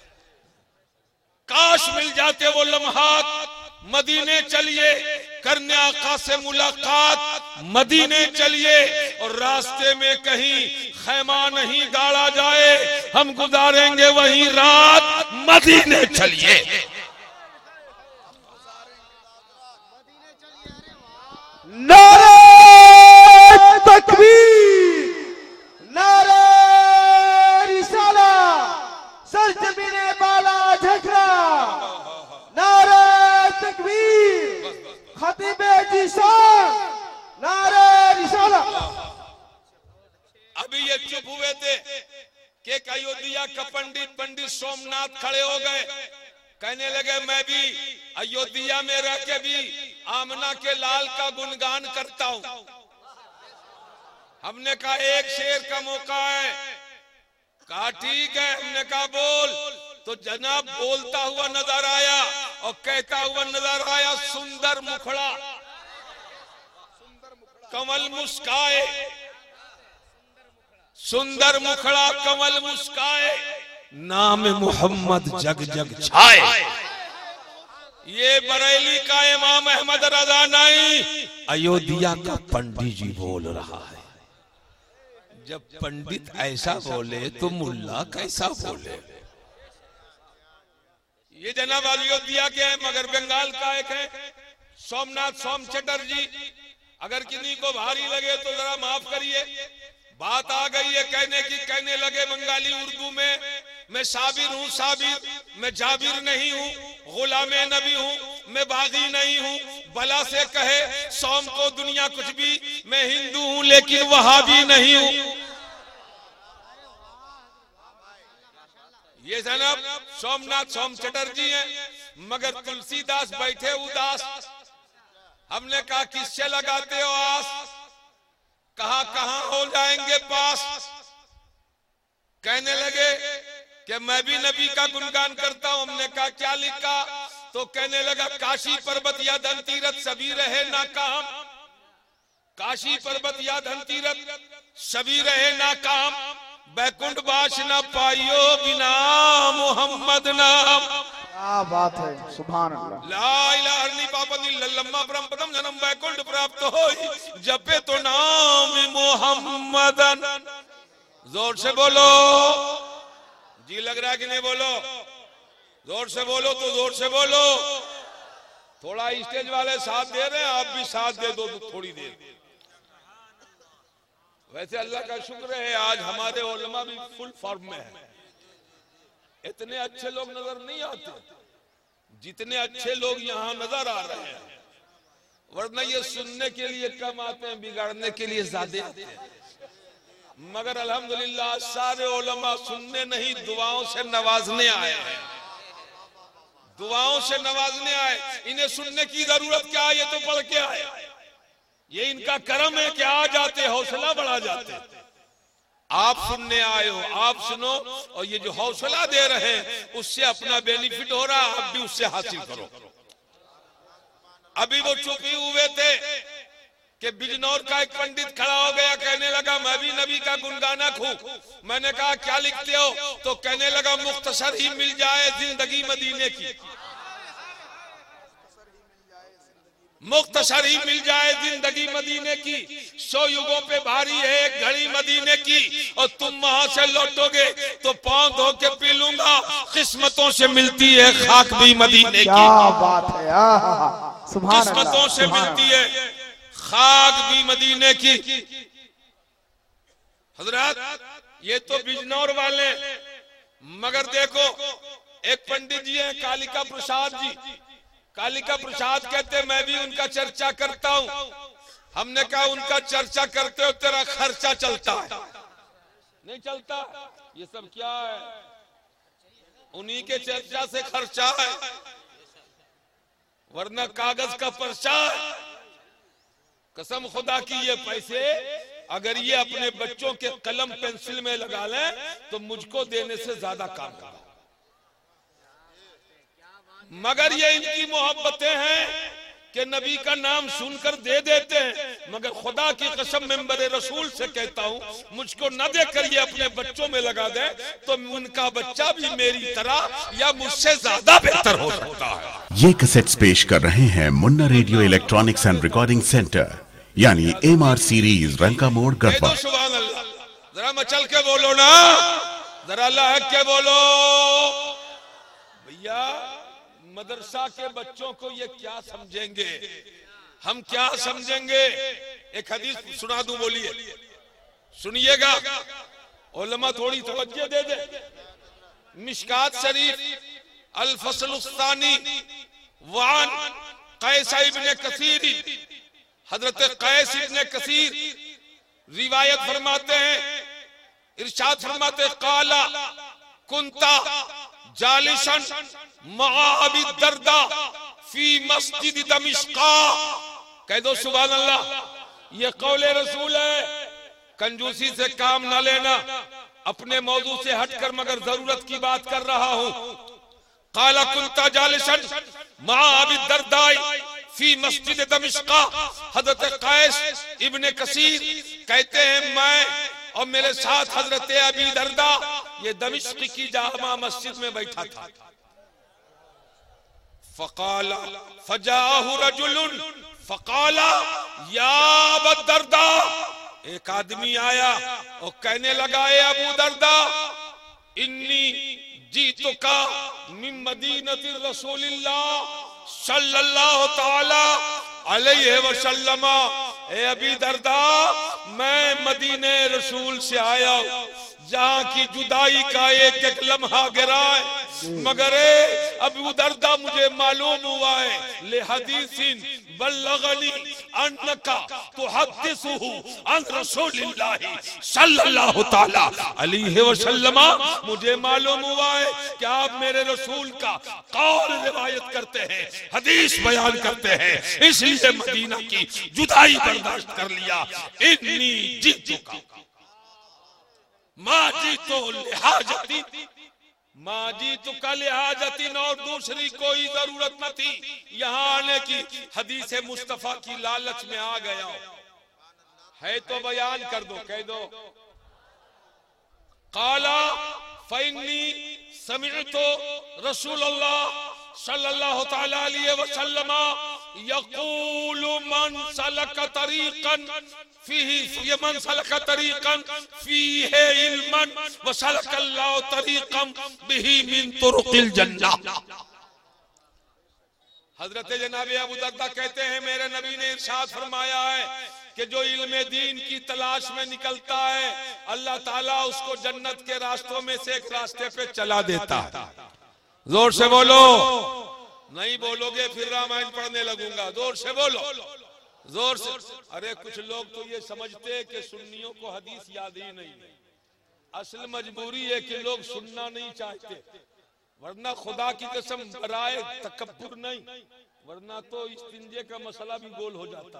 काश मिल जाते वो लम्हात मदीने चलिए, करने आका से मुलाकात मदीने चलिए, और रास्ते में कहीं खैमा नहीं गाड़ा जाए, हम गुजारेंगे वहीं रात मदीने चलिए। नारे तकबीर, नारे रिसाला, सरजमीने बाला झगड़ा, नारे तकबीर। खतीबे जीशान नारे रिसालत। अभी ये चुप हुए थे कि अयोध्या का पंडित पंडित सोमनाथ खड़े हो गए, कहने लगे मैं भी अयोध्या में रह के भी आमना के लाल का गुणगान करता हूं। हमने कहा एक शेर का मौका है, कहा ठीक है। हमने कहा बोल, तो जनाब बोलता हुआ नजर आया और कहता हुआ नजर आया, सुंदर मुखड़ा कमल मुस्काए, सुंदर मुखड़ा कमल मुस्काए, नाम मोहम्मद जग जग छाए। ये बरेली का इमाम अहमद रजा नहीं, अयोध्या का पंडित जी बोल रहा है। जब पंडित ऐसा बोले तो मुल्ला कैसा बोले। ये जनाब अयोध्या के हैं, मगर बंगाल का एक है सोमनाथ सोम चटर्जी। अगर किन्हीं को भारी लगे तो जरा माफ करिए। बात आ गई है कहने की, कहने लगे बंगाली उर्दू में, मैं साबिर हूँ साबिर, मैं जाबिर नहीं हूँ, गुलामे नबी हूँ, मैं बागी नहीं हूँ। भला से कहे सोम को दुनिया कुछ भी, मैं हिंदू हूँ लेकिन वहाबी नहीं हूँ। ये जनाब सोमनाथ सोम चटर्जी हैं, मगर तुलसीदास बैठे उदास। हमने कहा किससे लगाते हो आस, कहा कहां हो जाएंगे पास। कहने लगे कि मैं भी नबी का गुणगान करता हूं। हमने कहा क्या लिखा, तो कहने लगा काशी पर्वत या धन तीरथ सभी रहे नाकाम, काशी पर्वत या धन तीरथ सभी रहे नाकाम, बैकुंठ बास न पाइयो बिना मोहम्मद नाम। क्या बात है, सुभान अल्लाह। ला इलाहा इल्लल्लाह परम पदम जन्म बैकुंठ प्राप्त होई, जपे तो नाम मोहम्मदन। जोर से बोलो, जी लग रहा है कि नहीं, बोलो जोर से बोलो, तो जोर से बोलो। थोड़ा स्टेज वाले साथ दे रहे हैं, आप भी साथ दे दो तो थोड़ी देर। वैसे अल्लाह का शुक्र है आज हमारे उलमा भी फुल फॉर्म में है। इतने अच्छे लोग नजर नहीं आते जितने अच्छे लोग यहाँ नजर आ रहे हैं, वरना ये सुनने के लिए कम आते हैं, बिगाड़ने के लिए ज्यादा आते हैं। मगर अल्हम्दुलिल्लाह सारे उलमा सुनने नहीं, दुआओं से नवाजने आए हैं, दुआओं से नवाजने आए। इन्हें सुनने की जरूरत क्या है, ये तो पढ़ के आए। ये इनका करम है कि आ जाते, हौसला बढ़ा जाते। आप सुनने आए हो, आप सुनो, और ये जो हौसला दे रहे हैं उससे अपना बेनिफिट हो रहा, आप भी उससे हासिल करो। अभी वो चुप ही हुए थे कि बिजनौर का एक पंडित खड़ा हो गया, कहने लगा मैं भी नबी का गुनगानक हूँ। मैंने कहा क्या लिखते हो, तो कहने लगा मुख्तसर ही मिल जाए जिंदगी मदीने की, मुख्तसर ही मिल जाए जिंदगी मदीने की। सौ युगों पे भारी है एक घड़ी मदीने की, और तुम वहां से लौटोगे तो पांव धो के पी लूंगा, किस्मतों से मिलती है खाक भी मदीने की। क्या बात है, सुभान अल्लाह, किस्मतों से मिलती है खाक भी मदीने की। हजरत ये तो बिजनौर वाले, मगर देखो एक पंडित जी है कालिका प्रसाद जी। कालिका प्रसाद कहते मैं भी उनका चर्चा करता हूं। हमने कहा उनका चर्चा करते हो तेरा खर्चा चलता है, नहीं चलता। ये सब क्या है, उन्हीं के चर्चा से खर्चा है, वरना कागज का पर्चा है। कसम खुदा की ये पैसे अगर ये अपने बच्चों के कलम पेंसिल में लगा लें तो मुझको देने से ज्यादा काम करेगा। मगर ये इनकी मोहब्बतें हैं कि नबी का नाम सुनकर दे देते हैं, मगर खुदा की कसम मेंबरे रसूल से कहता हूं मुझको न देकर ये अपने बच्चों में लगा दे तो उनका बच्चा भी मेरी तरह या मुझसे ज्यादा बेहतर हो सकता है। ये कैसेट्स पेश कर रहे हैं Munna radio electronics and recording centre, यानी M R series Ranka Mor Garhwa. सुभान अल्लाह, जरा मचल के बोलो ना, जरा अल्लाह के बोलो। भैया मदरसा के बच्चों को ये क्या समझेंगे, हम क्या समझेंगे। एक हदीस सुना दूं, बोलिए सुनिएगा, उलमा थोड़ी तवज्जो दे दे। मिशकात शरीफ अल फसल सानी वान कैस इब्ने कसीर, हजरत कैस इब्ने कसीर रिवायत फरमाते हैं, इरशाद फरमाते हैं, काला कुंता जालिशन मआ अबी दर्दा फी मस्जिद दमिश्का। कह दो सुभान अल्लाह, ये कौले रसूल है। कंजूसी से काम ना लेना, अपने मौजू से हटकर मगर जरूरत की बात कर रहा हूं। काला कुंता जालिशन मआ अबी दर्दा फी मस्जिद दमिश्का। हजरत कैस इब्ने कसीर कहते हैं, मैं और मेरे साथ हजरत अबी दर्दा ये दमिश्क की जामा मस्जिद में बैठा था। फकाला फजाहु रजुलुन फकाला या अबू दर्दा, एक आदमी आया और कहने लगा, ए अबू दर्दा, इन्नी जीतुका मिन मदीनति रसूलिल्लाह सल्लल्लाहु ताला अलैहि वसल्लम। ए अबी दर्दा, मैं मदीने रसूल से आया हूं जहां की जुदाई का एक एक लम्हा गिरा है, मगर अबू दर्दा मुझे मालूम हुआ है ले हदीसिन बल्लगनी अन्नका तुहद्दिसुहु अन रसूलिल्लाह सल्लल्लाहु ताला अलैहि वसल्लम। मुझे मालूम हुआ है कि आप मेरे रसूल का कौल रिवायत करते हैं, हदीस बयान करते हैं, इसलिए मदीना की जुदाई बर्दाश्त कर लिया। इन्नी जीतुका माँ जी तो लिहाजती, माँ जी तो का लिहाजतीन, और दूसरी कोई जरूरत न थी यहाँ आने की। हदीस मुस्तफा की लालच में आ गया है तो बयान कर दो, कह दो। काला फइन्नी समिअतु रसूलुल्लाह सल्लल्लाहु ताला अलैहि वसल्लम यक़ूलु मन सलक तरीक़न फीही मन सलक तरीक़न फीही इल्मन व सलकल्लाहु तरीक़न बिही मिन तुरुक़िल जन्नह। हजरत जनाब अबू दर्दा कहते हैं, मेरे नबी ने इरशाद फरमाया है कि जो इल्म दीन की तलाश में निकलता है, अल्लाह ताला उसको जन्नत के रास्तों में से एक रास्ते पे चला देता है। जोर से बोलो, नहीं बोलोगे फिर रामायण पढ़ने लगूंगा। जोर से बोलो, जोर से। अरे कुछ लोग तो ये समझते हैं कि सुन्नियों को हदीस याद ही नहीं। असल मजबूरी है कि लोग सुनना नहीं चाहते, वरना खुदा की कसम बराए तकब्बुर नहीं, वरना तो इस्तिंजे का मसला भी गोल हो जाता।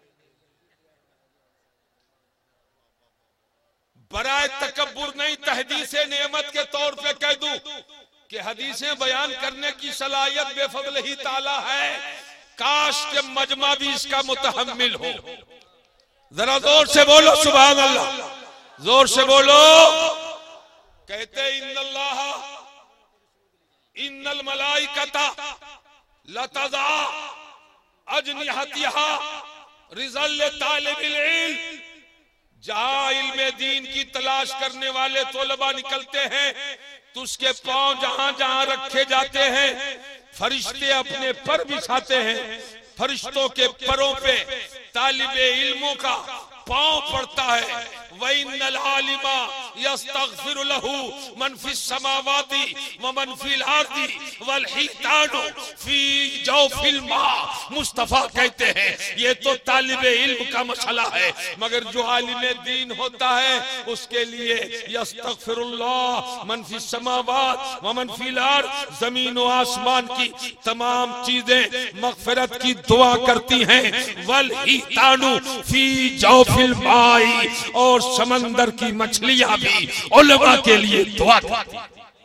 बराए तकब्बुर नहीं, तहदीसे नेमत के तौर पे कह दूं कि हदीसें बयान करने की सलाहियत बेफजल ही ताला है। काश के मजमा भी इसका मुतहम्मिल हो। जरा जोर से बोलो सुभान अल्लाह, जोर से बोलो। कहते इन्नल्लाह इन्नल मलाइकता लतज़ा अजनिहतिहा रिज़ल तालिबिल इल्म। जहां इल्म दीन की तलाश करने वाले तोलबा निकलते हैं तो उसके पांव जहां जहां रखे जाते हैं, फरिश्ते अपने पर बिछाते हैं। फरिश्तों के परों पे तालिबे इल्मों का पांव पड़ता है। वइन्नल आलिमा यस्तगफिरु लहू मन फिस समावाति व मन फिल अर्दी वल हितानु फी जौफिल मा। मुस्तफा कहते हैं ये तो तालिबे इल्म का मसला है, मगर जो आलिमे दीन होता है उसके लिए यस्तगफिरुल्लाह मन फिस समावात व मन फिल अर्द, जमीन व आसमान की तमाम चीजें मगफिरत की दुआ करती हैं। वल हितानु फी जौफिल माई, और समंदर की मछलियां भी उलमा के लिए दुआ करती।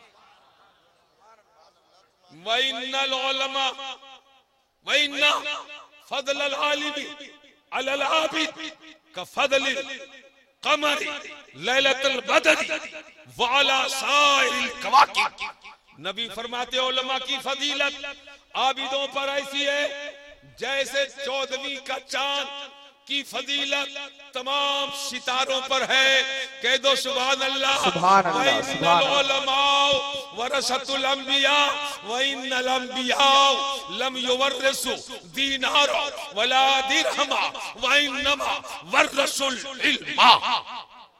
वइन्नल उलमा वइन्ना फज़लल आलिमी अलल आबिद कफ़ज़लिल क़मरी लैलतुल बदरी व अला साइरिल कवाकिब। नबी फरमाते उलमा की फजीलत आबिदों पर ऐसी है जैसे चौदहवीं का चांद की फजीलत तमाम सितारों पर है। कह दो सुभान अल्लाह, सुभान अल्लाह, सुभान अल्लाह। वरसतुल अंबिया व इन्नल अंबिया लम युवर्रिसु दीनारा वला दिरहमा व इन्नमा वर्रसुल इल्मा।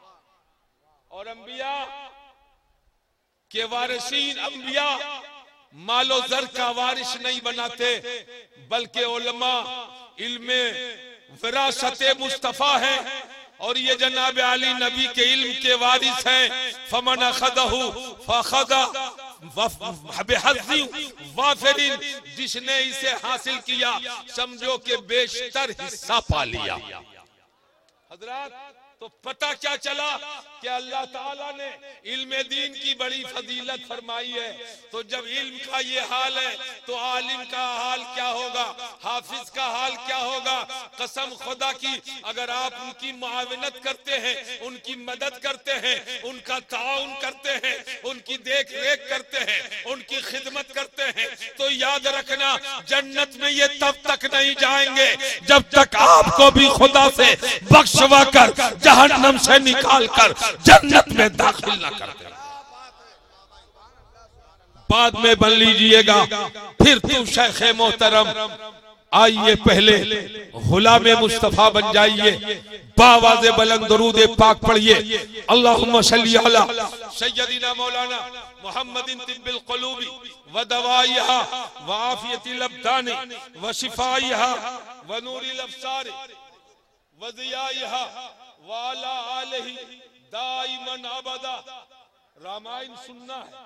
और अंबिया के वारिसीन अंबिया मालो जर का वारिस नहीं बनाते, बल्कि उलमा इल्मे विरासत मुस्तफा है और ये जनाब अली नबी के इल्म के वारिस हैं। फमन अखदहु फखदा वाफिरिन, जिसने इसे हासिल किया समझो के बेशतर हिस्सा पा लिया। हजरात, तो पता क्या चला कि अल्लाह ताला ने इल्म दीन की बड़ी फजीलत फरमाई है। तो जब इल्म का ये हाल है तो आलिम का हाल क्या होगा, हाफिज का हाल क्या होगा। कसम खुदा की, अगर आप उनकी मुआवनत करते हैं, उनकी मदद करते हैं, उनका ताउन करते हैं, उनकी देख रेख करते हैं, उनकी खिदमत करते हैं, तो याद रखना जन्नत में ये तब तक नहीं जाएंगे जब तक आपको भी खुदा से बख्शवा कर जहन्नम से निकाल कर जन्नत में दाखिल न कर दे। बाद में बन लीजिएगा फिर तुम शेख मोहतरम। आइए पहले गुलाम मुस्तफा बन जाइए। बावाज़े बुलंद दरूद पाक पढ़िए। अल्लाहुम्मा सल्ली अला सय्यदिना मौलाना मुहम्मदिन तिब्बिल क़ुलूबी व दवाइहा व आफियतिल अब्दानी व शिफाइहा व नूरिल अब्सारी व ज़ियाइहा व अला आलिही दाइमन अबदा। रामायण सुनना है,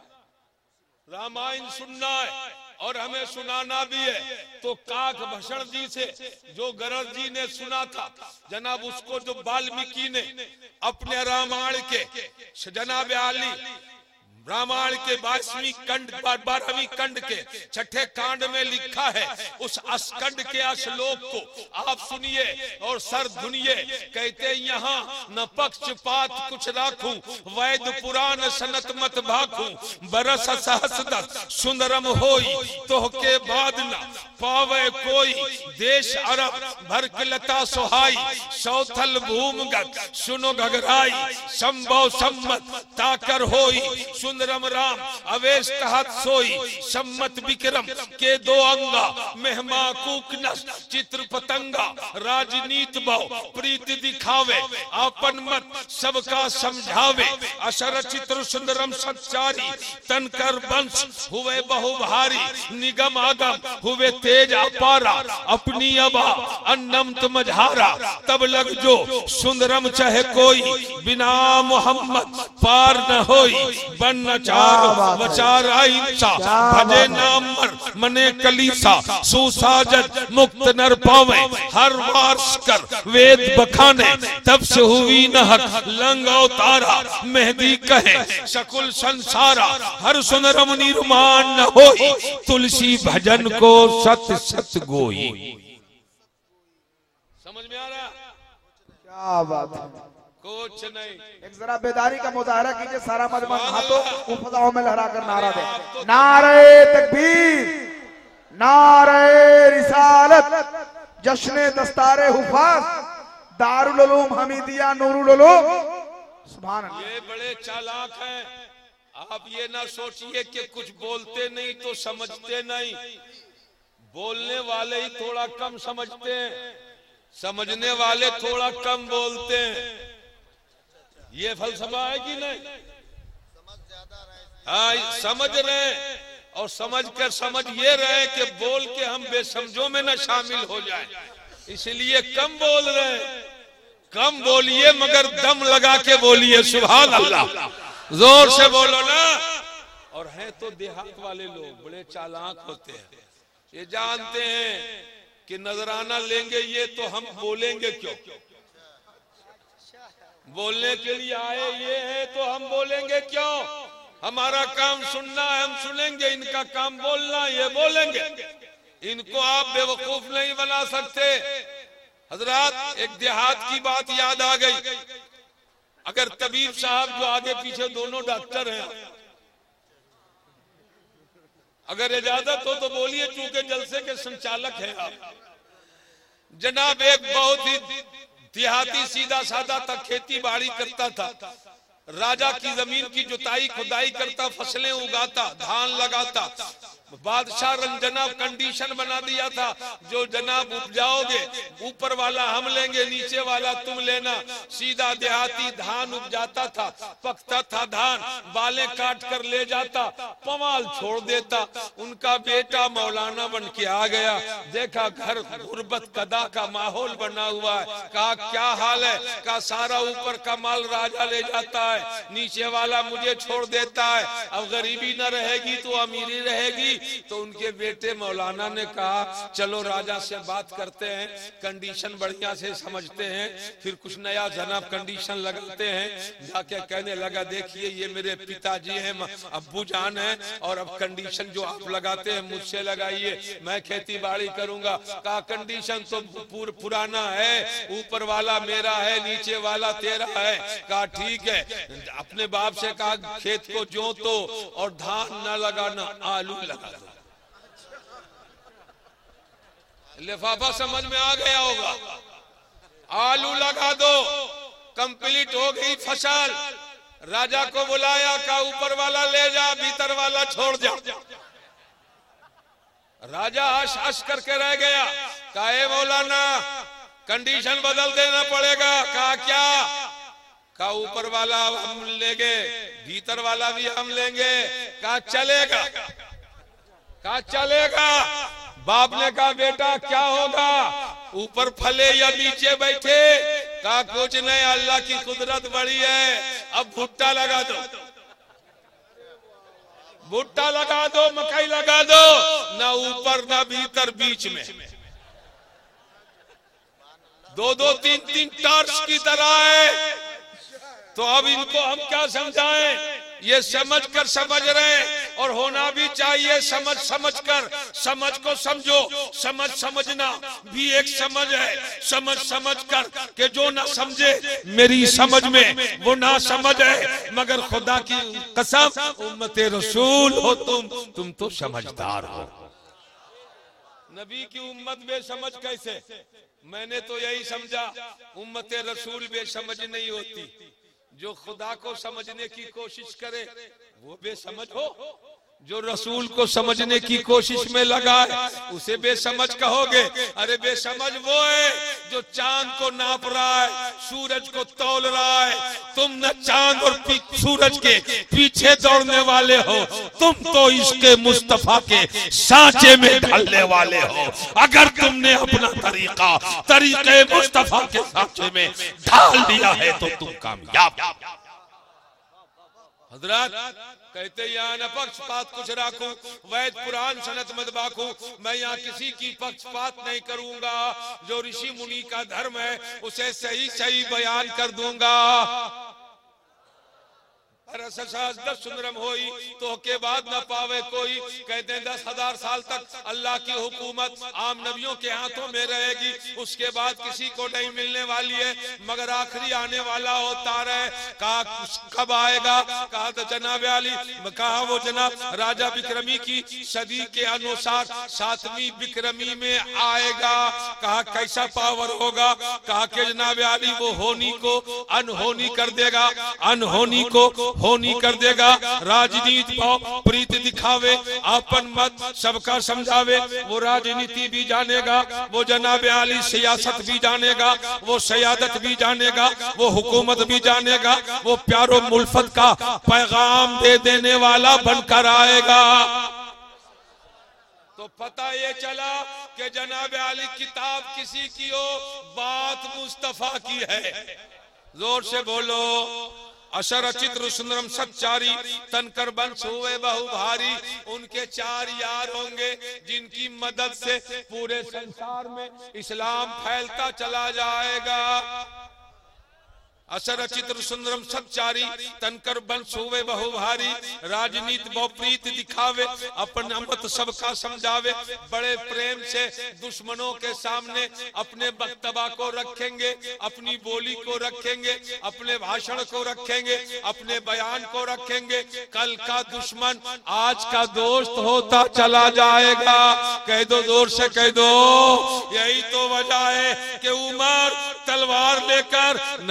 रामायण सुनना है और हमें सुनाना भी है। तो काक भषण जी से जो गरज जी ने सुना था जनाब, उसको जो वाल्मीकि ने अपने रामायण के जनाब आली रामायण के बाईसवीं कंड बारहवीं कंड के छठे कांड में लिखा है, उस अस्कंड के श्लोक को आप सुनिए और सर धुनिए। कहते यहाँ न पक्षपात कुछ राखूं, वैद पुराण सनत मत भाखूं, बरस सहस दस सुंदरम होई तोहके बाद न पावे कोई। देश अरब भरकलता सुहाई, सौथल भूमगत सुनो घगराई, संभव सम्मत ताकर होई, सुंदरम राम अवेश तहत सोई, सम्मत विक्रम के दो अंगा, मेहमा कूकनस चित्र पतंगा, राजनीत बहु प्रीति दिखावे, आपन मत सबका समझावे, अशर चित्र सुंदरम सच्चारी, तनकर वंश हुए बहु भारी, निगम आगम हुए तेज अपारा, अपनी अबा अन्नम तुमझारा, तब लग जो सुंदरम चाहे कोई, बिना मोहम्मद पार न होई, बन न चार वचार आइंसा, भजे नाम मर मने कलीसा, सुसाजद मुक्त नर पावे, हर वार्स कर वेद बखाने, तब से हुई न हक लंग अवतारा, मेहदी कहे सकुल संसारा, हर सुंदरम निर्माण न होई, तुलसी भजन को सत सत गोई। समझ में आ रहा? क्या बात है, कुछ नहीं। एक जरा बेदारी का मुजाहरा कीजिए, सारा मजमा हाथों को फजाओं में लहरा कर नारा दे। नारे तकबीर, नारे रिसालत, जश्न दस्तारे हुफाज, दारुल उलूम हमीदिया नूरुल उलूम। सुभान अल्लाह। ये बड़े चालाक हैं। आप ये ना सोचिए कि कुछ बोलते नहीं तो समझते नहीं। बोलने वाले ही थोड़ा कम समझते हैं, समझने वाले थोड़ा कम बोलते हैं। ये फलसफा है कि नहीं? हाँ, समझ रहे और समझ कर समझ ये रहे कि बोल के हम बेसमझों में न शामिल हो जाए, इसलिए कम बोल रहे। कम बोलिए मगर दम लगा के बोलिए। सुभान अल्लाह, जोर से बोलो ना। और हैं तो देहात वाले लोग बड़े चालाक होते हैं, ये जानते हैं कि नजराना लेंगे ये तो हम बोलेंगे क्यों। बोलने के लिए आए ये है तो हम बोलेंगे क्यों। हमारा काम सुनना है, हम सुनेंगे। इनका काम बोलना, ये बोलेंगे। इनको आप बेवकूफ नहीं बना सकते। हजरात, एक देहात की बात याद आ गई। अगर तबीब साहब जो आगे पीछे दोनों डॉक्टर हैं, अगर इजाजत हो तो बोलिए, चूंकि जलसे के संचालक हैं आप। जनाब, एक बहुत ही देहाती सीधा साधा था, खेती बाड़ी करता था, राजा की जमीन की जुताई खुदाई करता, फसलें उगाता, धान लगाता, बादशाह जनाब कंडीशन बना दिया था, जो जनाब उपजाओगे ऊपर वाला हम लेंगे, नीचे वाला तुम लेना। सीधा देहाती धान उपजाता था, पकता था धान, बालें काट कर ले जाता, पवाल छोड़ देता। उनका बेटा मौलाना बन के आ गया, देखा घर गुर्बत कदा का माहौल बना हुआ है। कहा क्या हाल है? कहा सारा ऊपर का माल राजा ले जाता है, नीचे वाला मुझे छोड़ देता है। अब गरीबी न रहेगी तो अमीरी रहेगी। तो उनके बेटे मौलाना ने कहा चलो राजा से बात करते हैं, कंडीशन बढ़िया से समझते हैं, फिर कुछ नया जनाब कंडीशन लगाते हैं। जाके कहने लगा देखिए ये मेरे पिताजी हैं, अब्बू जान है, और अब कंडीशन जो आप लगाते हैं मुझसे लगाइए, मैं खेती बाड़ी करूंगा। कहा कंडीशन तो पूर, पुराना है, ऊपर वाला मेरा है, नीचे वाला तेरा है। कहा ठीक है। अपने बाप से कहा खेत को जोतो और धान न लगाना, आलू लगा दो। लिफाफा समझ में आ गया होगा, आलू लगा दो। कंप्लीट हो गई फसल। राजा को बुलाया, का ऊपर वाला ले जा, भीतर वाला छोड़ जा। राजा हंस हंस करके रह गया। कहा ए मौलाना कंडीशन बदल देना पड़ेगा। कहा क्या? कहा ऊपर वाला हम लेंगे, भीतर वाला भी हम लेंगे। कहा चलेगा। कहा चलेगा। बाप ने कहा बेटा क्या होगा, ऊपर फले या नीचे बैठे? कहा कुछ नहीं, अल्लाह की कुदरत बड़ी है। अब भुट्टा लगा दो, भुट्टा लगा दो, मकई लगा दो, ना ऊपर ना भीतर, बीच में दो दो तीन तीन टॉर्च की तरह है। तो अब इनको हम क्या समझाएं? ये समझ कर समझ रहे, और होना भी चाहिए समझ समझ कर। समझ को समझो, समझ समझना भी एक समझ है। समझ समझ कर के जो ना समझे मेरी समझ में वो ना समझ है। मगर खुदा की कसम उम्मते रसूल हो तुम, तुम तो समझदार हो। नबी की उम्मत बेसमझ कैसे? मैंने तो यही समझा उम्मते रसूल बेसमझ नहीं होती। जो खुदा को समझने की कोशिश करे वो बेसमझ हो, जो रसूल को समझने की कोशिश में लगा है उसे बेसमझ कहोगे? अरे बेसमझ वो है जो चांद को नाप रहा है, सूरज को तौल रहा है। तुम न चांद और सूरज के पीछे दौड़ने वाले हो, तुम तो इसके मुस्तफा के सांचे में ढलने वाले हो। अगर तुमने अपना तरीका तरीके मुस्तफा के सांचे में ढाल दिया है तो तुम कामयाब। हजरत कहते यहाँ न पक्षपात कुछ राखूं, वैद पुराण सनत मत बाखूं। मैं यहाँ किसी की पक्षपात नहीं करूंगा। जो ऋषि मुनि का धर्म है उसे सही सही बयान कर दूंगा। दस सुंदरम होई तो के बाद न पावे कोई। कहते हैं दस हजार साल तक अल्लाह की हुकूमत आम नबियों के हाथों में रहेगी, उसके बाद किसी को नहीं मिलने वाली है। मगर आखिरी आने वाला होता रहे। कहा कब आएगा? कहा तो जनाब अली। कहा वो जनाब राजा बिक्रमी की सदी के अनुसार सातवीं बिक्रमी में आएगा। कहा कैसा पावर होगा? कहा के जनाब अली वो होनी को अनहोनी कर देगा, अनहोनी को होनी कर देगा। राजनीति भाव प्रीत दिखावे, अपन मत सबका समझावे। वो राजनीति भी जानेगा, वो जनाब आली सियासत भी जानेगा, वो सयादत भी जानेगा, वो हुकूमत भी जानेगा। वो प्यारो मुल्फत का पैगाम दे देने वाला बनकर आएगा। तो पता ये चला कि जनाब आली किताब किसी की हो, बात मुस्तफा की है। जोर से बोलो। अशर चित्र सुंदरम सच्चारी, तनकर बंश हुए बहु भारी। उनके चार यार होंगे जिनकी मदद से पूरे संसार में इस्लाम फैलता चला जाएगा। असर चित्र सुंदरम सच्चारी, तनकर बंश हुए बहु भारी। राजनीति बहुप्रीत दिखावे, अपन अमत सबका समझावे। बड़े प्रेम से दुश्मनों के सामने अपने बक्तबा को रखेंगे, अपनी बोली को रखेंगे, अपने भाषण को रखेंगे, अपने बयान को रखेंगे। कल का दुश्मन आज का दोस्त होता चला जाएगा। कह दो, जोर से कह दो। यही तो वजह है कि उमर तलवार लेकर नबी की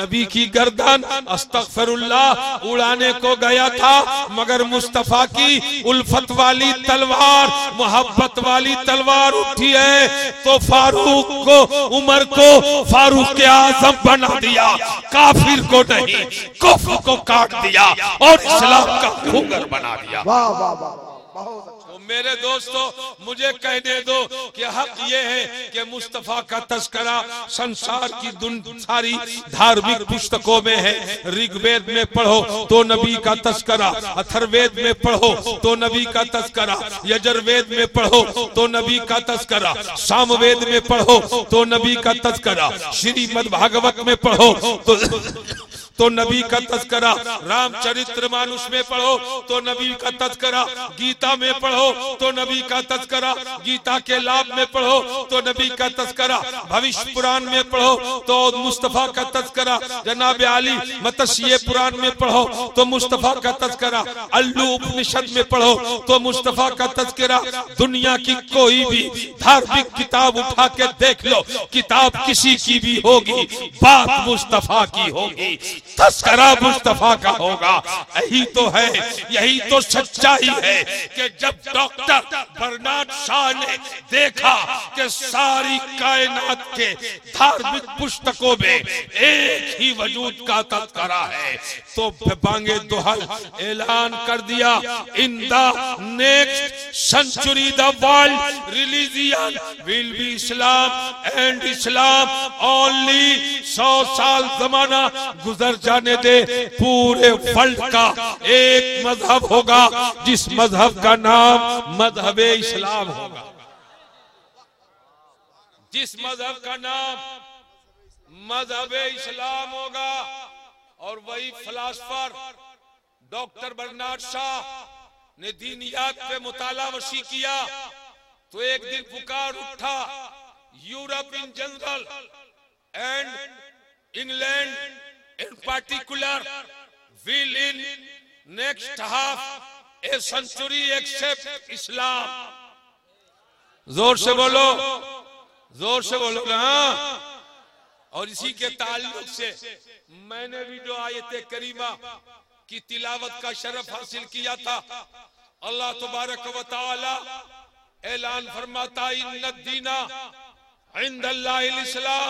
की गर्दन अस्तगफिरुल्लाह उड़ाने को गया था, मगर मुस्तफा की उल्फत वाली तलवार, मोहब्बत वाली तलवार उठी है तो फारूक को, उमर को फारूक के आजम बना दिया, काफिर को नहीं कुफ्र को काट दिया और इस्लाम का खुगर बना दिया। वाह वाह वाह, बहुत तो मेरे दोस्तों, मुझे कहने दो कि हक ये है कि मुस्तफा का तस्करा संसार की दुन सारी धार्मिक पुस्तकों में है। ऋग्वेद में पढ़ो तो नबी का तस्करा, अथर्ववेद में पढ़ो तो नबी का तस्करा, यजुर्वेद में पढ़ो तो नबी का तस्करा, सामवेद में पढ़ो तो नबी का तस्करा, श्रीमद् भागवत में पढ़ो तो तो नबी का तस्करा, रामचरित्र मानुष में पढ़ो तो नबी का तस्करा, गीता में पढ़ो तो नबी का तस्करा, गीता के लाभ में पढ़ो तो नबी का तस्करा, भविष्य पुराण में पढ़ो तो मुस्तफा का तस्करा, जनाब आली मत्स्य पुराण में पढ़ो तो मुस्तफा का तस्करा, अल्लू उपनिषद में पढ़ो तो मुस्तफा का तस्करा। दुनिया की कोई भी धार्मिक किताब उठा के देख लो, किताब किसी की भी होगी, बात मुस्तफा की होगी, तस्करा मुस्तफा का होगा। यही तो है, यही तो सच्चाई है कि जब डॉक्टर बर्नार्ड शॉ ने देखा कि सारी कायनात के धार्मिक पुस्तकों में एक ही वजूद का तस्करा है, तो बांगे दुहल ऐलान कर दिया, in the next century the world religion will be Islam and Islam only. सौ साल जमाना गुजर जाने दे, पूरे वर्ल्ड का एक मजहब होगा जिस मजहब का नाम मजहबे इस्लाम होगा, जिस मजहब का नाम मजहबे इस्लाम होगा। और वही फिलासफर डॉक्टर बर्नार्ड शॉ ने दीनियात पे मुताला वसी किया तो एक दिन पुकार उठा, Europe in general and England in particular will in next half a century accept Islam। जोर से बोलो, जोर से बोलो ना। और इसी के ताल्लुक से मैंने भी जो आयत करीमा की तिलावत का शरफ हासिल किया था, अल्लाह तबारक व तआला ऐलान फरमाता, इन्ना दीना इंदल्लाहिल इस्लाम,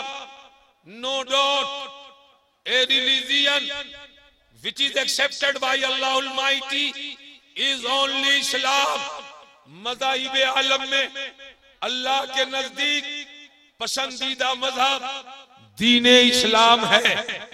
no doubt a religion which is accepted by Allah Almighty is only Islam। मज़ाहिब आलम में अल्लाह के नजदीक पसंदीदा मजहब दीन इस्लाम है।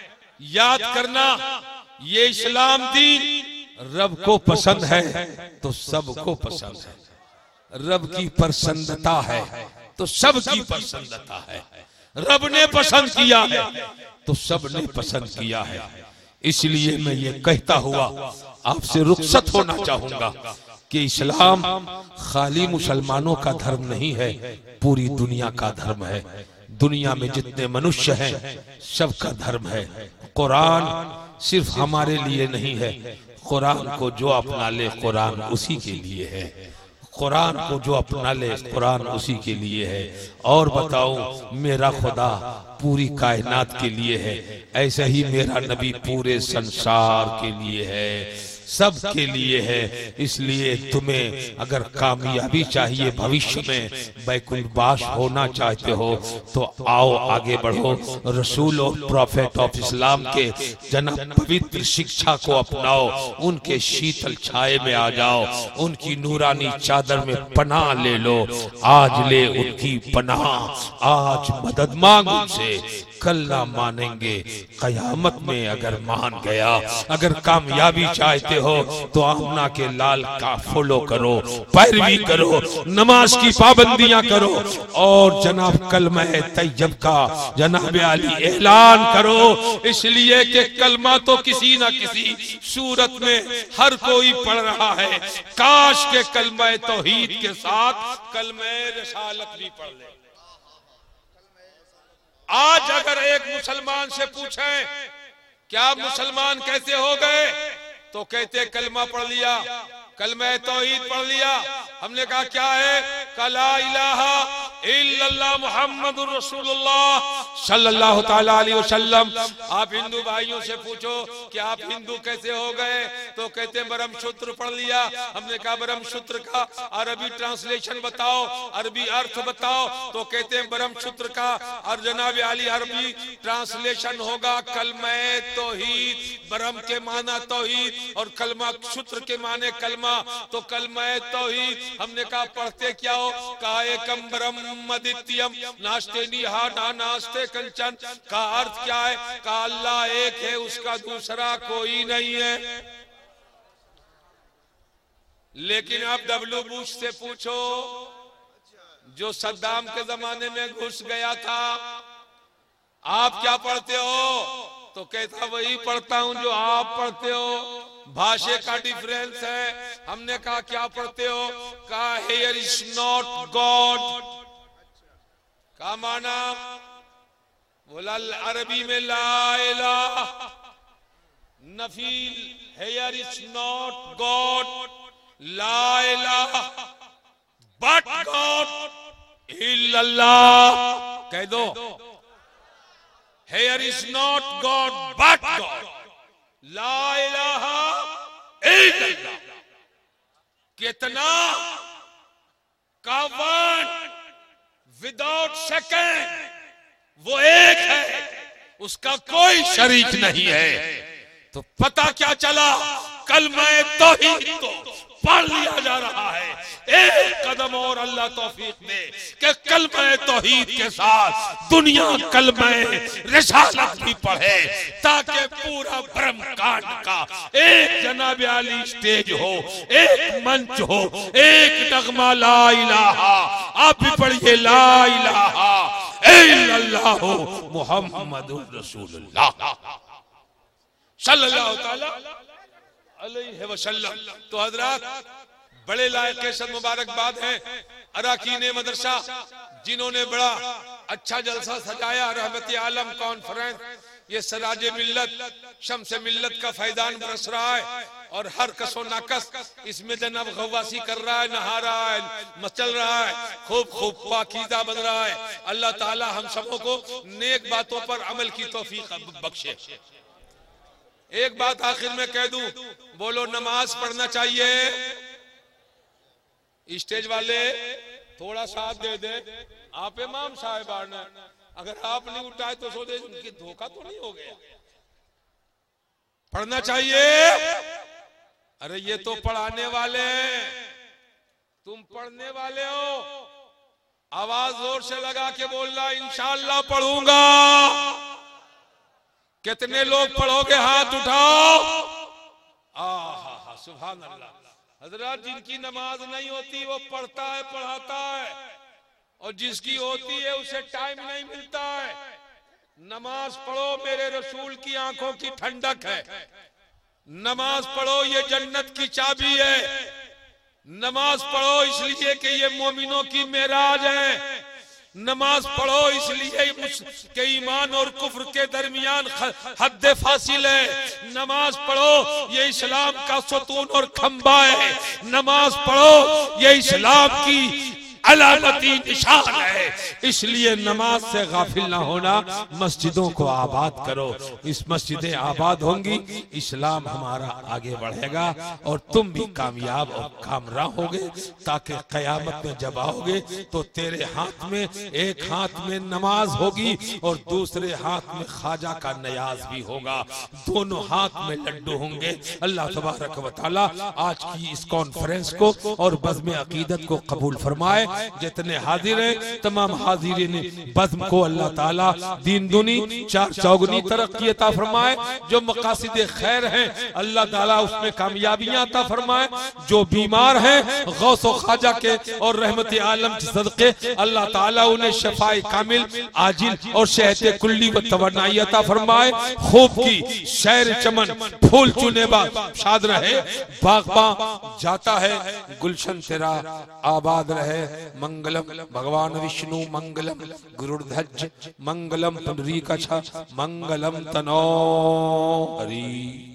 याद करना, ये इस्लाम दीन रब को पसंद है तो सबको पसंद है, रब की पसंदता है तो सबकी पसंदता है, रब ने पसंद किया है तो सब ने पसंद किया है। इसलिए मैं ये कहता हुआ आपसे रुखसत होना चाहूंगा कि इस्लाम खाली मुसलमानों का धर्म नहीं है, पूरी दुनिया का धर्म है। दुनिया में जितने मनुष्य हैं सबका धर्म है। कुरान सिर्फ हमारे लिए नहीं है, कुरान को जो अपना ले कुरान उसी के लिए है, कुरान को जो अपना ले कुरान उसी के लिए है। और बताओ, मेरा खुदा पूरी कायनात के लिए है, ऐसे ही मेरा नबी पूरे संसार के लिए है, सब के लिए है। इसलिए तुम्हें अगर कामयाबी चाहिए, भविष्य में बैकुलबाश होना चाहते हो तो आओ आगे बढ़ो, रसूल और प्रॉफेट ऑफ इस्लाम के जना पवित्र शिक्षा को अपनाओ, उनके शीतल छाए में आ जाओ, उनकी नूरानी चादर में पनाह ले लो। आज ले उनकी पनाह, आज मदद मांग उनसे, कल ना मानेंगे, कयामत में अगर मान गया। अगर कामयाबी चाहते हो तो आमना के लाल का फॉलो करो, पैरवी करो, नमाज की पाबंदियां करो और जनाब कलमा तैयब का जनाब आली ऐलान करो। इसलिए कि कलमा तो किसी ना किसी सूरत में हर कोई पढ़ रहा है। काश के कलमा तौहीद के साथ कलमा रिसालत भी पढ़ ले। आज अगर एक मुसलमान से पूछें क्या मुसलमान कैसे हो गए, तो कहते कलमा पढ़ लिया, कलमा तौहीद पढ़ लिया। हमने कहा क्या है? ला इलाहा इल्लल्लाह मुहम्मदुर रसूलुल्लाह सल्लल्लाहु ताला अलैहि वसल्लम। आप हिंदू भाइयों से पूछो कि आप हिंदू कैसे हो गए, तो कहते हैं ब्रह्म सूत्र पढ़ लिया। हमने कहा ब्रह्म सूत्र का अरबी ट्रांसलेशन बताओ, अरबी अर्थ बताओ, तो कहते हैं ब्रह्म सूत्र का और जनाब आली अरबी ट्रांसलेशन होगा कलमा तौहीद। ब्रह्म के माना तौहीद और कलमा सूत्र के माने कलमा, तो कलमा तौहीद। हमने कहा पढ़ते क्या हो, कहा एकम ब्रह्म द्वितीयम नास्ते निहा ना नास्ते कंचन। का अर्थ क्या है, का अल्लाह एक है, उसका दूसरा कोई नहीं है। लेकिन आप डब्ल्यू बुश से पूछो जो सद्दाम के जमाने में घुस गया था, आप क्या पढ़ते हो, तो कहता वही पढ़ता हूं जो आप पढ़ते हो, भाषा का डिफरेंस है। हमने कहा क्या पढ़ते हो, कहा हियर इज नॉट गॉड। का माना, बोला अरबी में ला इलाहा नफील, हियर इज नॉट गॉड ला इलाहा बट गॉड इल्लल्लाह। कह दो here is not God but God ला इलाहा इल्लल्लाह। कितना का वर्ड विदाउट सेकंड, वो एक है, उसका कोई शरीक नहीं है। तो पता क्या चला, कलमा तौहीद को पढ़ लिया जा रहा है। एक कदम और अल्लाह तौफीक दे कि कलमा तौहीद के साथ दुनिया कलमा रिसालत भी पढ़े, ताकि पूरा ब्रह्म कांड का एक जनाब आली स्टेज हो, एक मंच हो, एक नगमा ला इलाहा। आप भी पढ़िए ला इलाहा इल्लल्लाह मुहम्मदुर रसूलुल्लाह सल्लल्लाहु ताला अलैहि वसल्लम। तो हजरात, बड़े लायक सद मुबारकबाद है अरकान मदरसा जिन्होंने बड़ा अच्छा जलसा सजाया, रहमत आलम कॉन्फ्रेंस। ये सराज मिल्लत शम्स मिल्लत का फैदान बरस रहा है और हर कसो नाकस इसमें जनाब गवासी कर रहा है, नहा रहा है, मचल रहा है, खूब खूब पाकीज़ा बन रहा है। अल्लाह ताला हम सबों को नेक बातों पर अमल की तौफीक बख्शे। एक बात आखिर में कह दूं, बोलो नमाज पढ़ना चाहिए। स्टेज वाले थोड़ा साथ दे दे, आप इमाम साहिबान, अगर आप नहीं उठाए तो सोचे उनकी धोखा तो नहीं हो गया। पढ़ना चाहिए। अरे ये तो पढ़ाने वाले, तुम पढ़ने वाले हो। आवाज जोर से लगा के बोलना इंशाअल्लाह पढ़ूंगा। कितने लोग पढ़ोगे, हाथ उठाओ। आहा सुभान अल्लाह। हजरत, जिनकी नमाज नहीं होती वो पढ़ता है, पढ़ाता है, और जिसकी होती है उसे टाइम नहीं मिलता है। नमाज पढ़ो, मेरे रसूल की आंखों की ठंडक है। नमाज पढ़ो, ये जन्नत की चाबी है। नमाज पढ़ो इसलिए कि ये मोमिनों की मेराज है। नमाज पढ़ो इसलिए के ईमान और कुफ्र के दरमियान हद फासिल है। नमाज पढ़ो ये इस्लाम का सतून और खंबा है। नमाज पढ़ो ये इस्लाम की अलामती निशान है। इसलिए नमाज से गाफिल ना होना, मस्जिदों को आबाद करो। इस मस्जिदें आबाद होंगी, इस्लाम हमारा आगे बढ़ेगा और तुम भी कामयाब और कामरां होगे, ताकि कयामत में जब आओगे तो तेरे हाथ में एक हाथ में नमाज होगी और दूसरे हाथ में ख्वाजा का नयाज भी होगा। दोनों हाथ में लड्डू होंगे। अल्लाह तबारक व तआला आज की इस कॉन्फ्रेंस को और बज़्म अकीदत को कबूल फरमाए। जितने हाजिर हैं तमाम हाजिरीन बज़्म को अल्लाह ताला दीन दुनी चार चौगुनी तरक्की अता फरमाए। जो मकासिद खैर हैं अल्लाह ताला उसमें कामयाबियां अता फरमाए। जो बीमार हैं गौस व ख्वाजा के और रहमत आलम के सदक़े अल्लाह ताला उन्हें शफाए कामिल आजिल और सेहत कुल्ली व तवन्नाई अता फरमाए। खूब की शहर चमन फूल चुने बाद शाद रहे, बागबा जाता है गुलशन तेरा आबाद रहे। मंगलम भगवान विष्णु मंगलम गुरुध्वज मंगलम पुंडरीकाक्ष मंगलम तनो हरि।